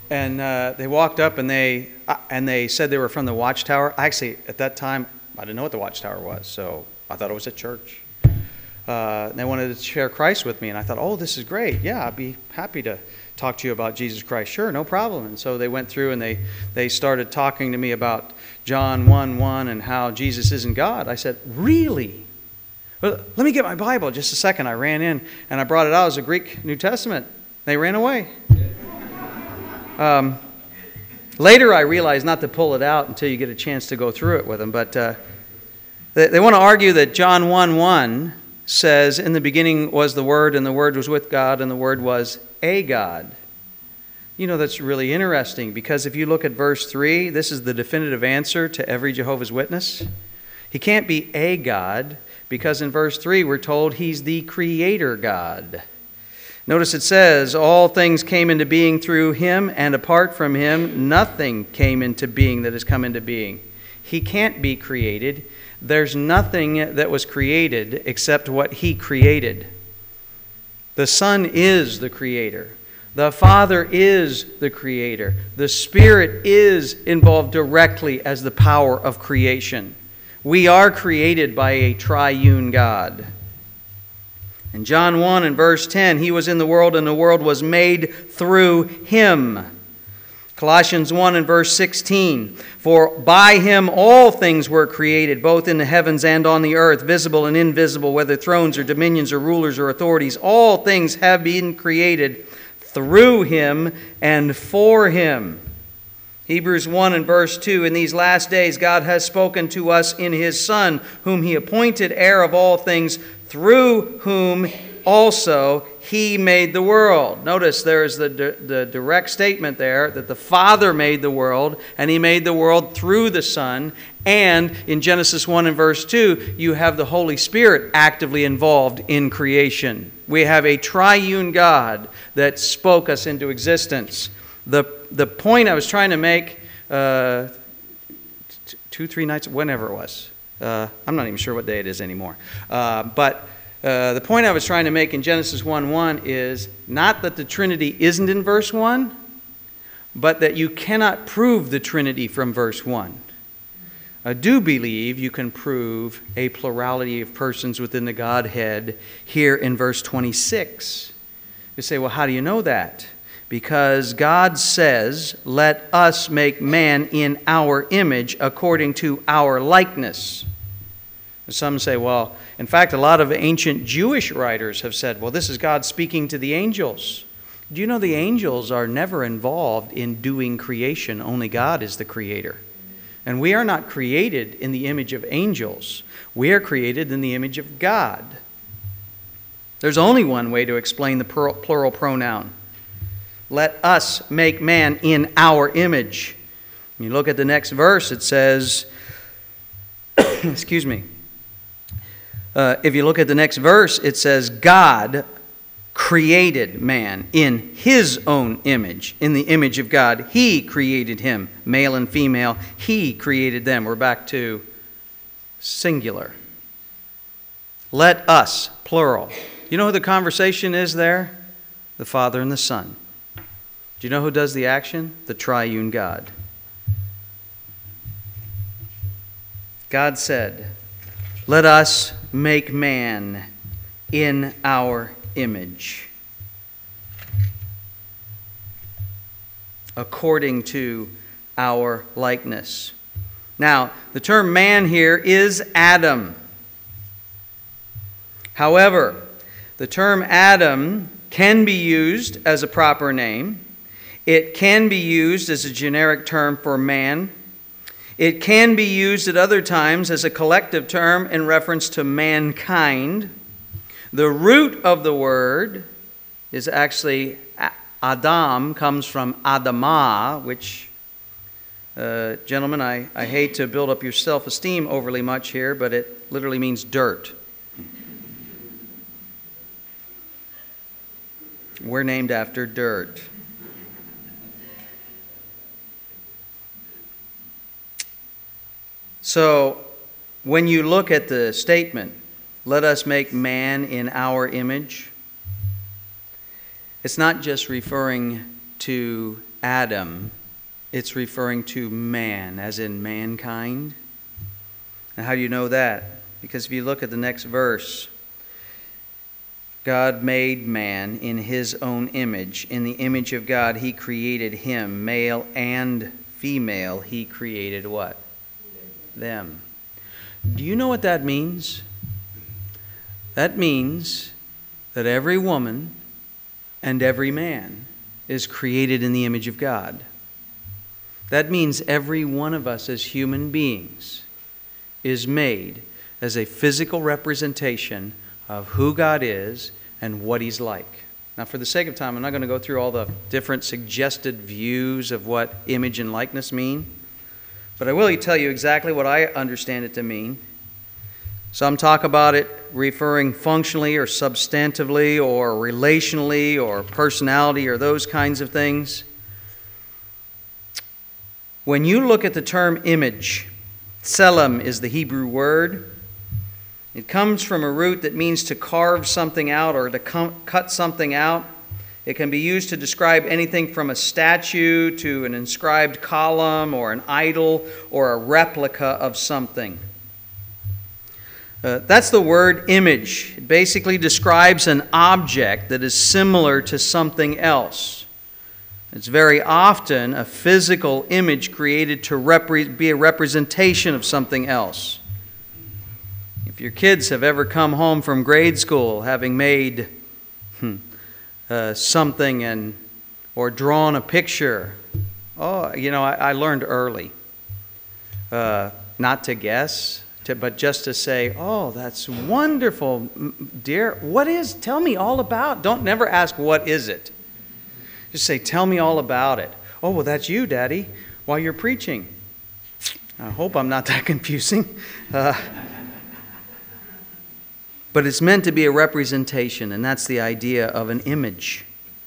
and uh, they walked up and they uh, and they said they were from the Watchtower. Actually, at that time, I didn't know what the Watchtower was, so I thought it was a church. Uh, they wanted to share Christ with me, and I thought, oh, this is great. Yeah, I'd be happy to talk to you about Jesus Christ. Sure, no problem. And so they went through and they, they started talking to me about John one one and how Jesus isn't God. I said, really? Well, let me get my Bible. Just a second. I ran in and I brought it out. It was a Greek New Testament. They ran away. Um, later I realized not to pull it out until you get a chance to go through it with them. But uh, they, they want to argue that John one one says, in the beginning was the Word, and the Word was with God, and the Word was a God. You know, that's really interesting, because if you look at verse three, this is the definitive answer to every Jehovah's Witness. He can't be a God, because in verse three we're told He's the Creator God. Notice it says, all things came into being through Him, and apart from Him, nothing came into being that has come into being. He can't be created. There's nothing that was created except what He created. The Son is the Creator. The Father is the Creator. The Spirit is involved directly as the power of creation. We are created by a triune God. In John one and verse ten, He was in the world, and the world was made through Him. Colossians one and verse sixteen, for by Him all things were created, both in the heavens and on the earth, visible and invisible, whether thrones or dominions or rulers or authorities. All things have been created through Him and for Him. Hebrews one and verse two, in these last days God has spoken to us in His Son, whom He appointed heir of all things, through whom also He made the world. Notice there's the, the direct statement there that the Father made the world, and He made the world through the Son. And in Genesis one and verse two, you have the Holy Spirit actively involved in creation. We have a triune God that spoke us into existence. The, the point I was trying to make uh, t- two, three nights, whenever it was, uh, I'm not even sure what day it is anymore, uh, but Uh, the point I was trying to make in Genesis one one is not that the Trinity isn't in verse one, but that you cannot prove the Trinity from verse one. I do believe you can prove a plurality of persons within the Godhead here in verse twenty-six. You say, well, how do you know that? Because God says, let us make man in our image according to our likeness. Some say, well, in fact, a lot of ancient Jewish writers have said, well, this is God speaking to the angels. Do you know the angels are never involved in doing creation? Only God is the creator. And we are not created in the image of angels. We are created in the image of God. There's only one way to explain the plural pronoun. Let us make man in our image. When you look at the next verse, it says, excuse me, Uh, if you look at the next verse, it says, God created man in His own image. In the image of God, He created him. Male and female, He created them. We're back to singular. Let us, plural. You know who the conversation is there? The Father and the Son. Do you know who does the action? The triune God. God said, let us make man in our image, according to our likeness. Now, the term man here is Adam. However, the term Adam can be used as a proper name. It can be used as a generic term for man. It can be used at other times as a collective term in reference to mankind. The root of the word is actually Adam, comes from Adamah, which, uh, gentlemen, I, I hate to build up your self-esteem overly much here, but it literally means dirt. We're named after dirt. So, when you look at the statement, let us make man in our image, it's not just referring to Adam, it's referring to man, as in mankind. And how do you know that? Because if you look at the next verse, God made man in his own image. In the image of God, he created him. Male and female, he created what? Them. Do you know what that means? That means that every woman and every man is created in the image of God. That means every one of us as human beings is made as a physical representation of who God is and what He's like. Now, for the sake of time, I'm not going to go through all the different suggested views of what image and likeness mean, but I will tell you exactly what I understand it to mean. Some talk about it referring functionally or substantively or relationally or personality or those kinds of things. When you look at the term image, tselem is the Hebrew word. It comes from a root that means to carve something out or to cut something out. It can be used to describe anything from a statue to an inscribed column or an idol or a replica of something. Uh, that's the word image. It basically describes an object that is similar to something else. It's very often a physical image created to repre- be a representation of something else. If your kids have ever come home from grade school having made hmm, uh, something and or drawn a picture, oh, you know, I, I learned early uh, not to guess, to, but just to say, oh, that's wonderful, dear. What is? Tell me all about. Don't never ask what is it. Just say, tell me all about it. Oh, well, that's you, Daddy, while you're preaching. I hope I'm not that confusing. Uh, But it's meant to be a representation, and that's the idea of an image.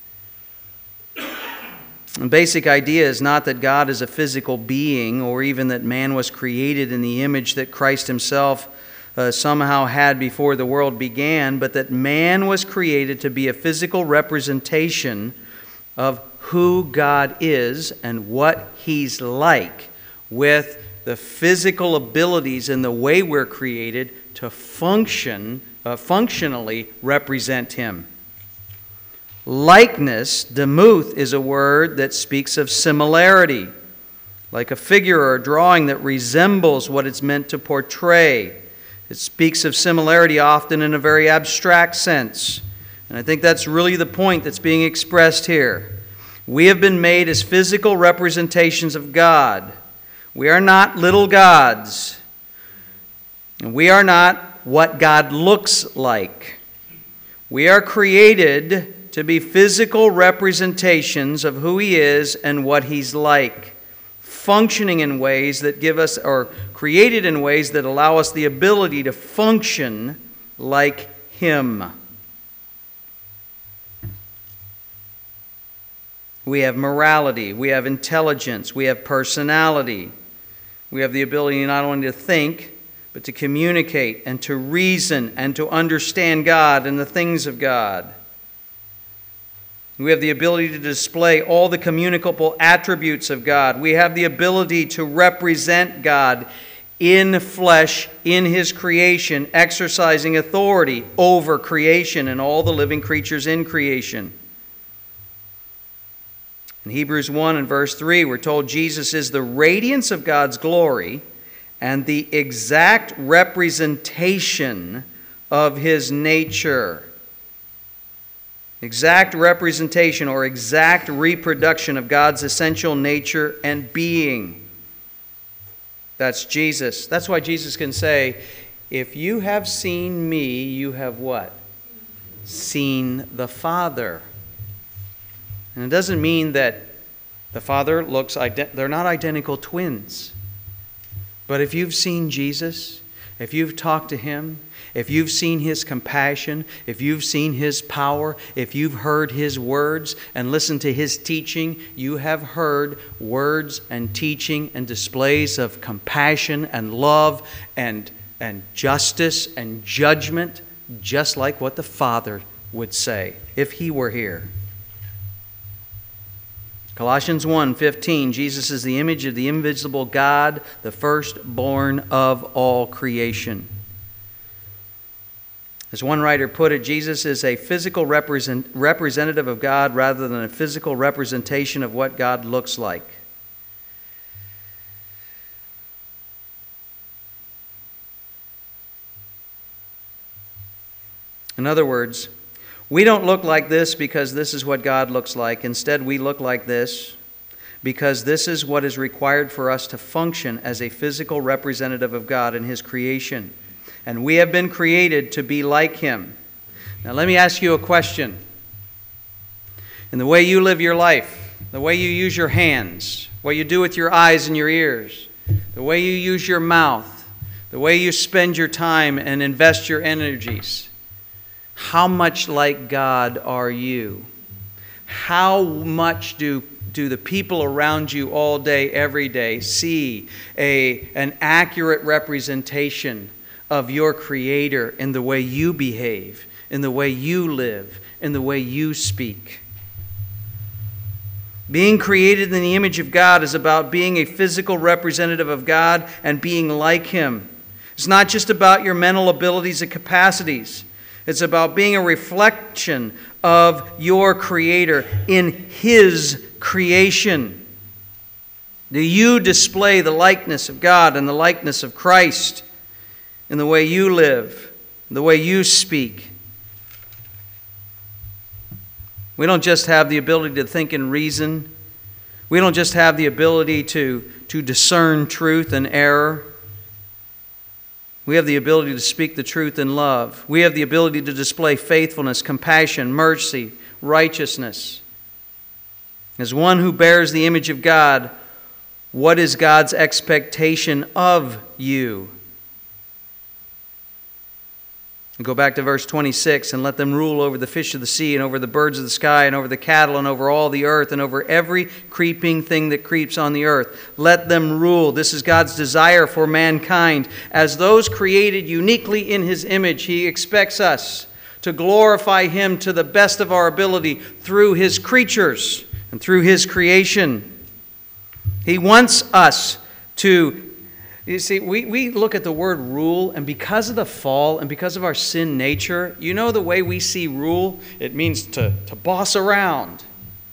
The basic idea is not that God is a physical being or even that man was created in the image that Christ himself uh, somehow had before the world began, but that man was created to be a physical representation of who God is and what He's like, with the physical abilities and the way we're created to function Uh, functionally represent Him. Likeness, demuth, is a word that speaks of similarity, like a figure or a drawing that resembles what it's meant to portray. It speaks of similarity often in a very abstract sense. And I think that's really the point that's being expressed here. We have been made as physical representations of God. We are not little gods. And we are not what God looks like. We are created to be physical representations of who He is and what He's like, functioning in ways that give us, or created in ways that allow us the ability to function like Him. We have morality, we have intelligence, we have personality. We have the ability not only to think, but to communicate and to reason and to understand God and the things of God. We have the ability to display all the communicable attributes of God. We have the ability to represent God in flesh, in His creation, exercising authority over creation and all the living creatures in creation. In Hebrews one and verse three, we're told Jesus is the radiance of God's glory and the exact representation of His nature. Exact representation or exact reproduction of God's essential nature and being. That's Jesus. That's why Jesus can say, if you have seen me, you have what? Seen the Father. And it doesn't mean that the Father looks, ident- they're not identical twins. But if you've seen Jesus, if you've talked to Him, if you've seen His compassion, if you've seen His power, if you've heard His words and listened to His teaching, you have heard words and teaching and displays of compassion and love and, and justice and judgment, just like what the Father would say if He were here. Colossians one fifteen, Jesus is the image of the invisible God, the firstborn of all creation. As one writer put it, Jesus is a physical represent, representative of God rather than a physical representation of what God looks like. In other words, we don't look like this because this is what God looks like. Instead, we look like this because this is what is required for us to function as a physical representative of God in His creation. And we have been created to be like Him. Now let me ask you a question. In the way you live your life, the way you use your hands, what you do with your eyes and your ears, the way you use your mouth, the way you spend your time and invest your energies, how much like God are you? How much do, do the people around you all day, every day, see a, an accurate representation of your Creator in the way you behave, in the way you live, in the way you speak? Being created in the image of God is about being a physical representative of God and being like Him. It's not just about your mental abilities and capacities. It's about being a reflection of your Creator in His creation. Do you display the likeness of God and the likeness of Christ in the way you live, the way you speak? We don't just have the ability to think and reason. We don't just have the ability to, to discern truth and error. We have the ability to speak the truth in love. We have the ability to display faithfulness, compassion, mercy, righteousness. As one who bears the image of God, what is God's expectation of you? And go back to verse twenty-six, and let them rule over the fish of the sea, and over the birds of the sky, and over the cattle, and over all the earth, and over every creeping thing that creeps on the earth. Let them rule. This is God's desire for mankind. As those created uniquely in His image, He expects us to glorify Him to the best of our ability through His creatures and through His creation. He wants us to You see, we, we look at the word rule, and because of the fall and because of our sin nature, you know the way we see rule? It means to, to boss around.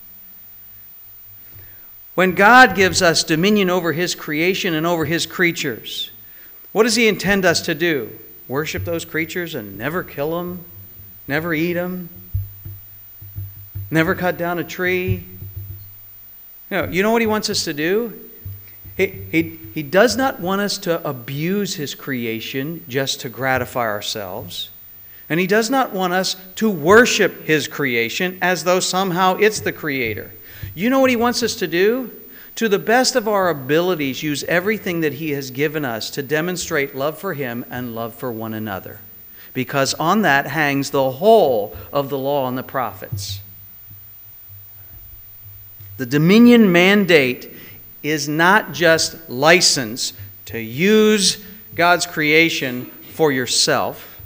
When God gives us dominion over His creation and over His creatures, what does He intend us to do? Worship those creatures and never kill them? Never eat them? Never cut down a tree? You know, you know what He wants us to do? He, he, he does not want us to abuse His creation just to gratify ourselves. And He does not want us to worship His creation as though somehow it's the Creator. You know what He wants us to do? To the best of our abilities, use everything that He has given us to demonstrate love for Him and love for one another. Because on that hangs the whole of the law and the prophets. The dominion mandate is not just license to use God's creation for yourself.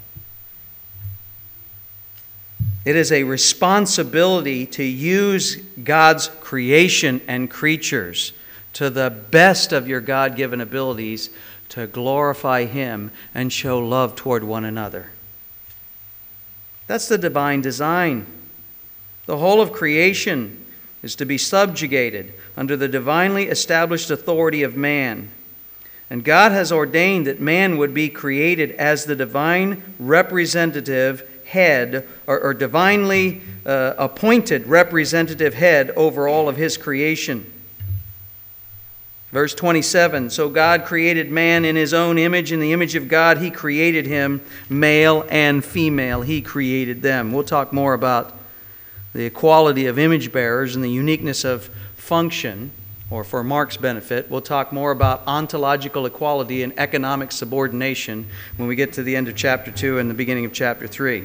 It is a responsibility to use God's creation and creatures to the best of your God-given abilities to glorify Him and show love toward one another. That's the divine design. The whole of creation is to be subjugated under the divinely established authority of man. And God has ordained that man would be created as the divine representative head, or, or divinely uh, appointed representative head over all of His creation. Verse twenty-seven, so God created man in His own image. In the image of God, He created him, male and female. He created them. We'll talk more about the equality of image bearers and the uniqueness of function, or for Mark's benefit, we'll talk more about ontological equality and economic subordination when we get to the end of chapter two and the beginning of chapter three.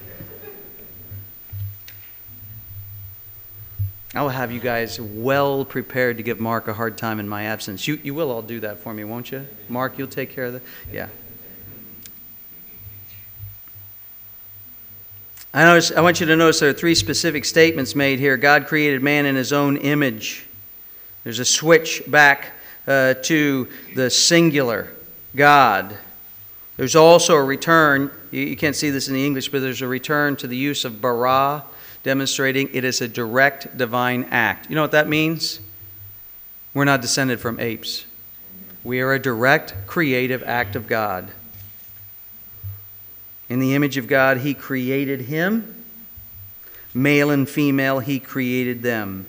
I will have you guys well prepared to give Mark a hard time in my absence. You, you will all do that for me, won't you? Mark, you'll take care of that? Yeah. I, notice, I want you to notice there are three specific statements made here. God created man in his own image. There's a switch back uh, to the singular God. There's also a return, you, you can't see this in the English, but there's a return to the use of bara, demonstrating it is a direct divine act. You know what that means? We're not descended from apes. We are a direct creative act of God. In the image of God, He created him. Male and female, He created them.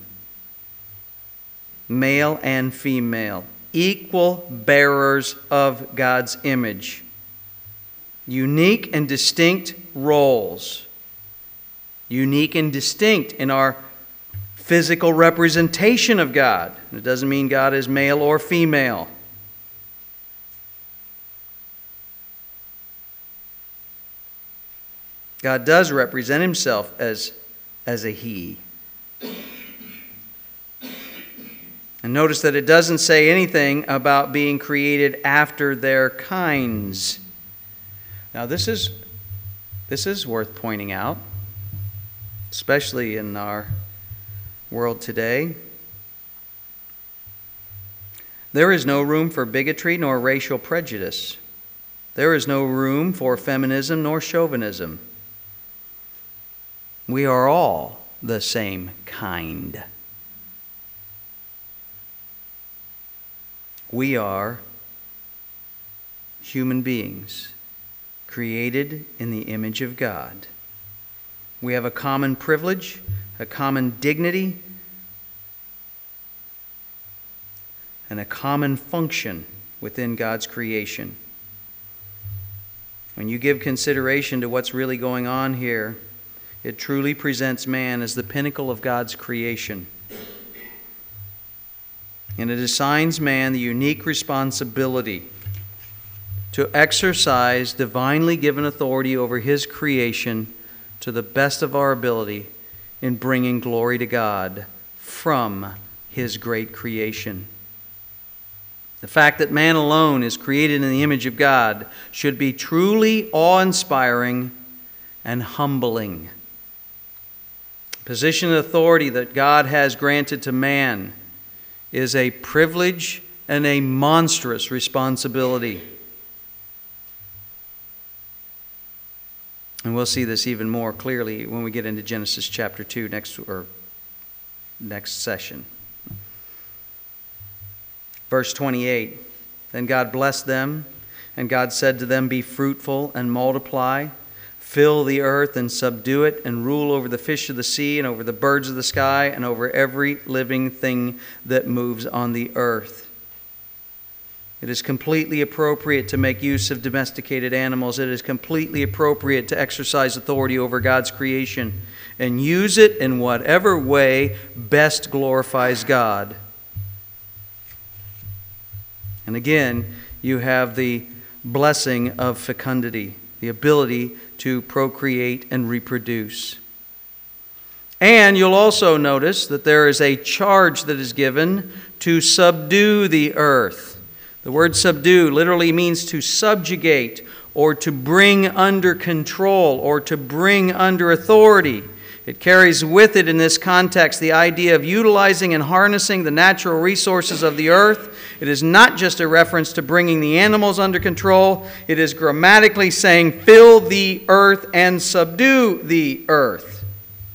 Male and female, equal bearers of God's image. Unique and distinct roles. Unique and distinct in our physical representation of God. It doesn't mean God is male or female. God does represent Himself as, as a He. And notice that it doesn't say anything about being created after their kinds. Now this is, this is worth pointing out, especially in our world today. There is no room for bigotry nor racial prejudice. There is no room for feminism nor chauvinism. We are all the same kind. We are human beings created in the image of God. We have a common privilege, a common dignity, and a common function within God's creation. When you give consideration to what's really going on here, it truly presents man as the pinnacle of God's creation. And it assigns man the unique responsibility to exercise divinely given authority over his creation to the best of our ability in bringing glory to God from His great creation. The fact that man alone is created in the image of God should be truly awe-inspiring and humbling. Position of authority that God has granted to man is a privilege and a monstrous responsibility. And we'll see this even more clearly when we get into Genesis chapter two next or next session. Verse twenty-eight, then God blessed them, and God said to them, be fruitful and multiply, fill the earth and subdue it, and rule over the fish of the sea and over the birds of the sky and over every living thing that moves on the earth. It is completely appropriate to make use of domesticated animals. It is completely appropriate to exercise authority over God's creation and use it in whatever way best glorifies God. And again, you have the blessing of fecundity, the ability to procreate and reproduce. And you'll also notice that there is a charge that is given to subdue the earth. The word subdue literally means to subjugate or to bring under control or to bring under authority. It carries with it in this context the idea of utilizing and harnessing the natural resources of the earth. It is not just a reference to bringing the animals under control. It is grammatically saying, fill the earth and subdue the earth.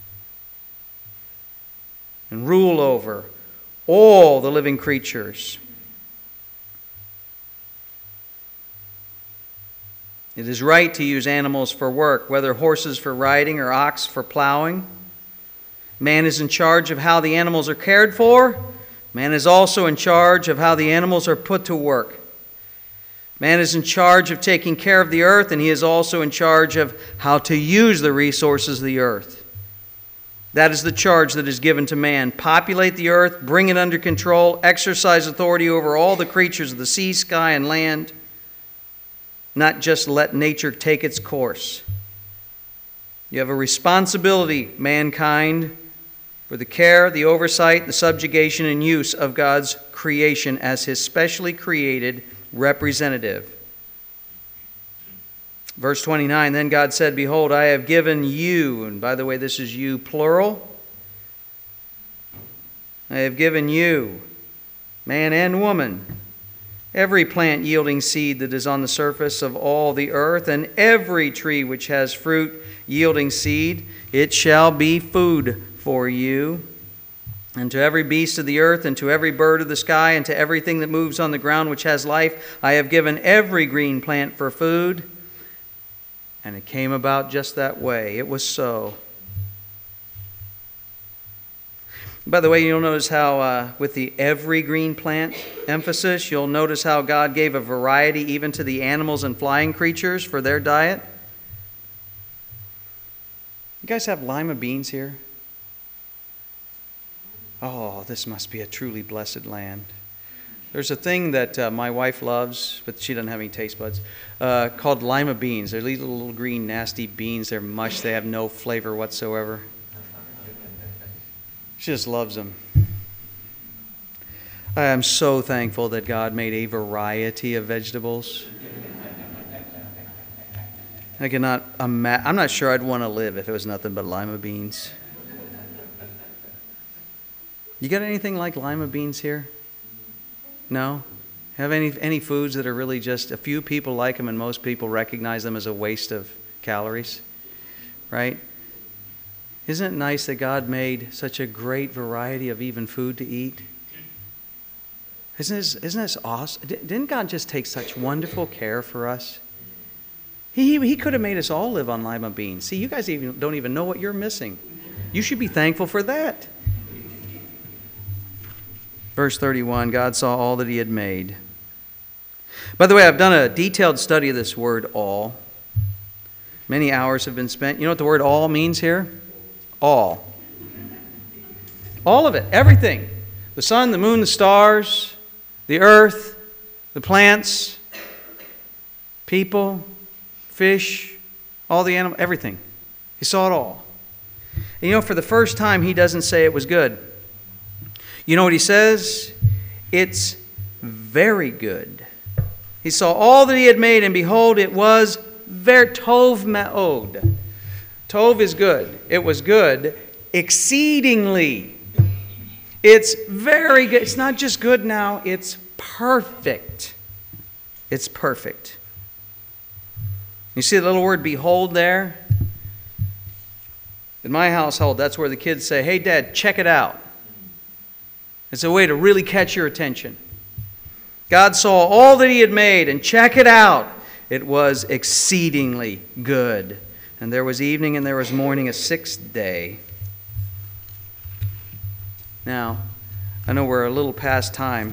And rule over all the living creatures. It is right to use animals for work, whether horses for riding or ox for plowing. Man is in charge of how the animals are cared for. Man is also in charge of how the animals are put to work. Man is in charge of taking care of the earth, and he is also in charge of how to use the resources of the earth. That is the charge that is given to man. Populate the earth, bring it under control, exercise authority over all the creatures of the sea, sky, and land. Not just let nature take its course. You have a responsibility, mankind, for the care, the oversight, the subjugation, and use of God's creation as His specially created representative. Verse twenty-nine, then God said, behold, I have given you, and by the way, this is you plural. I have given you, man and woman, every plant yielding seed that is on the surface of all the earth, and every tree which has fruit yielding seed, it shall be food for you. And to every beast of the earth, and to every bird of the sky, and to everything that moves on the ground which has life, I have given every green plant for food. And it came about just that way. It was so. By the way, you'll notice how uh, with the every green plant emphasis, you'll notice how God gave a variety even to the animals and flying creatures for their diet. You guys have lima beans here? Oh, this must be a truly blessed land. There's a thing that uh, my wife loves, but she doesn't have any taste buds, uh, called lima beans. They're these little green, nasty beans. They're mush. They have no flavor whatsoever. She just loves them. I am so thankful that God made a variety of vegetables. I cannot imagine. I'm not sure I'd want to live if it was nothing but lima beans. You got anything like lima beans here? No? Have any any foods that are really just, a few people like them and most people recognize them as a waste of calories? Right? Isn't it nice that God made such a great variety of even food to eat? Isn't this, isn't this awesome? Didn't God just take such wonderful care for us? He, he could have made us all live on lima beans. See, you guys even don't even know what you're missing. You should be thankful for that. Verse thirty-one, God saw all that he had made. By the way, I've done a detailed study of this word all. Many hours have been spent. You know what the word all means here? All. All of it. Everything. The sun, the moon, the stars, the earth, the plants, people, fish, all the animals, everything. He saw it all. And you know, for the first time, he doesn't say it was good. You know what he says? It's very good. He saw all that he had made, and behold, it was ver tov me'od. Tov is good. It was good exceedingly. It's very good. It's not just good now, it's perfect. It's perfect. You see the little word behold there? In my household, that's where the kids say, hey, Dad, check it out. It's a way to really catch your attention. God saw all that he had made, and check it out. It was exceedingly good. And there was evening and there was morning, a sixth day. Now, I know we're a little past time,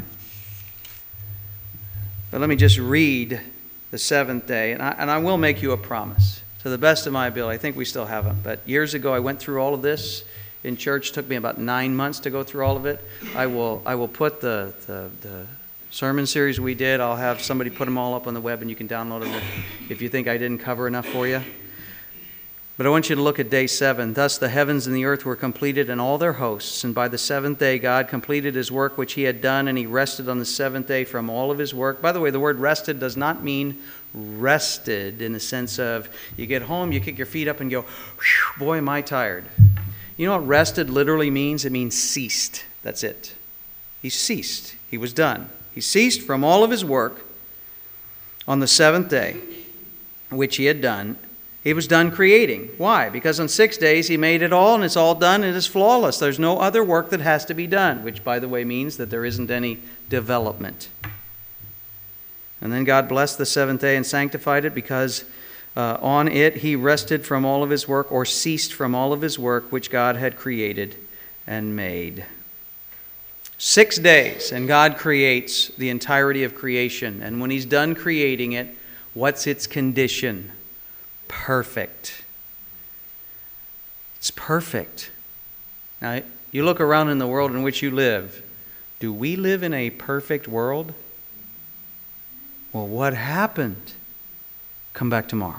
but let me just read the seventh day. And I, and I will make you a promise. To the best of my ability, I think we still haven't. But years ago, I went through all of this in church. It took me about nine months to go through all of it. I will I will put the, the, the sermon series we did, I'll have somebody put them all up on the web and you can download them if, if you think I didn't cover enough for you. But I want you to look at day seven. Thus the heavens and the earth were completed and all their hosts. And by the seventh day God completed his work which he had done, and he rested on the seventh day from all of his work. By the way, the word rested does not mean rested in the sense of you get home, you kick your feet up and go, boy, am I tired. You know what rested literally means? It means ceased. That's it. He ceased. He was done. He ceased from all of his work on the seventh day, which he had done. He was done creating. Why? Because on six days he made it all, and it's all done, and it is flawless. There's no other work that has to be done, which, by the way, means that there isn't any development. And then God blessed the seventh day and sanctified it, because uh, on it he rested from all of his work, or ceased from all of his work, which God had created and made. Six days, and God creates the entirety of creation. And when he's done creating it, what's its condition? Perfect. It's perfect. Now, you look around in the world in which you live. Do we live in a perfect world? Well, what happened? Come back tomorrow.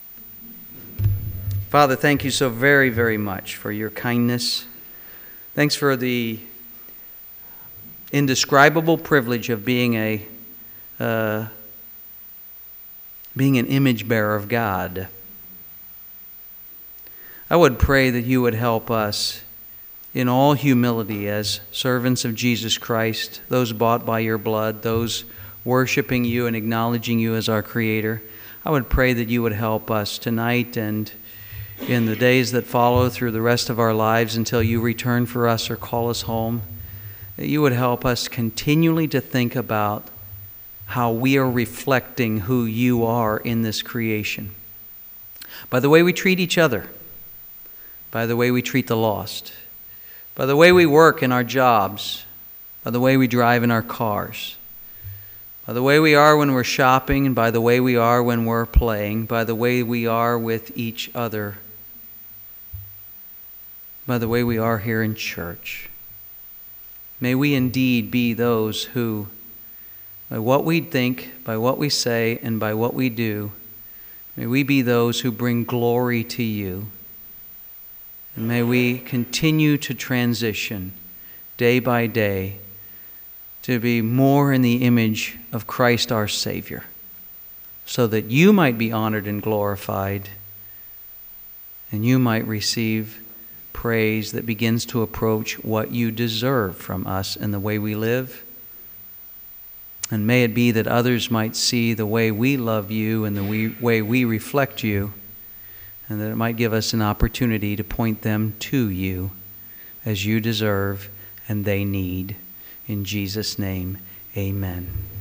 Father, thank you so very, very much for your kindness. Thanks for the indescribable privilege of being a uh, being an image bearer of God. I would pray that you would help us in all humility as servants of Jesus Christ, those bought by your blood, those worshiping you and acknowledging you as our Creator. I would pray that you would help us tonight and in the days that follow through the rest of our lives until you return for us or call us home, that you would help us continually to think about how we are reflecting who you are in this creation. By the way we treat each other, by the way we treat the lost, by the way we work in our jobs, by the way we drive in our cars, by the way we are when we're shopping, and by the way we are when we're playing, by the way we are with each other, by the way we are here in church. May we indeed be those who, by what we think, by what we say, and by what we do, may we be those who bring glory to you. And may we continue to transition day by day to be more in the image of Christ our Savior, so that you might be honored and glorified, and you might receive praise that begins to approach what you deserve from us in the way we live. And may it be that others might see the way we love you and the way we reflect you, and that it might give us an opportunity to point them to you as you deserve and they need. In Jesus' name, amen.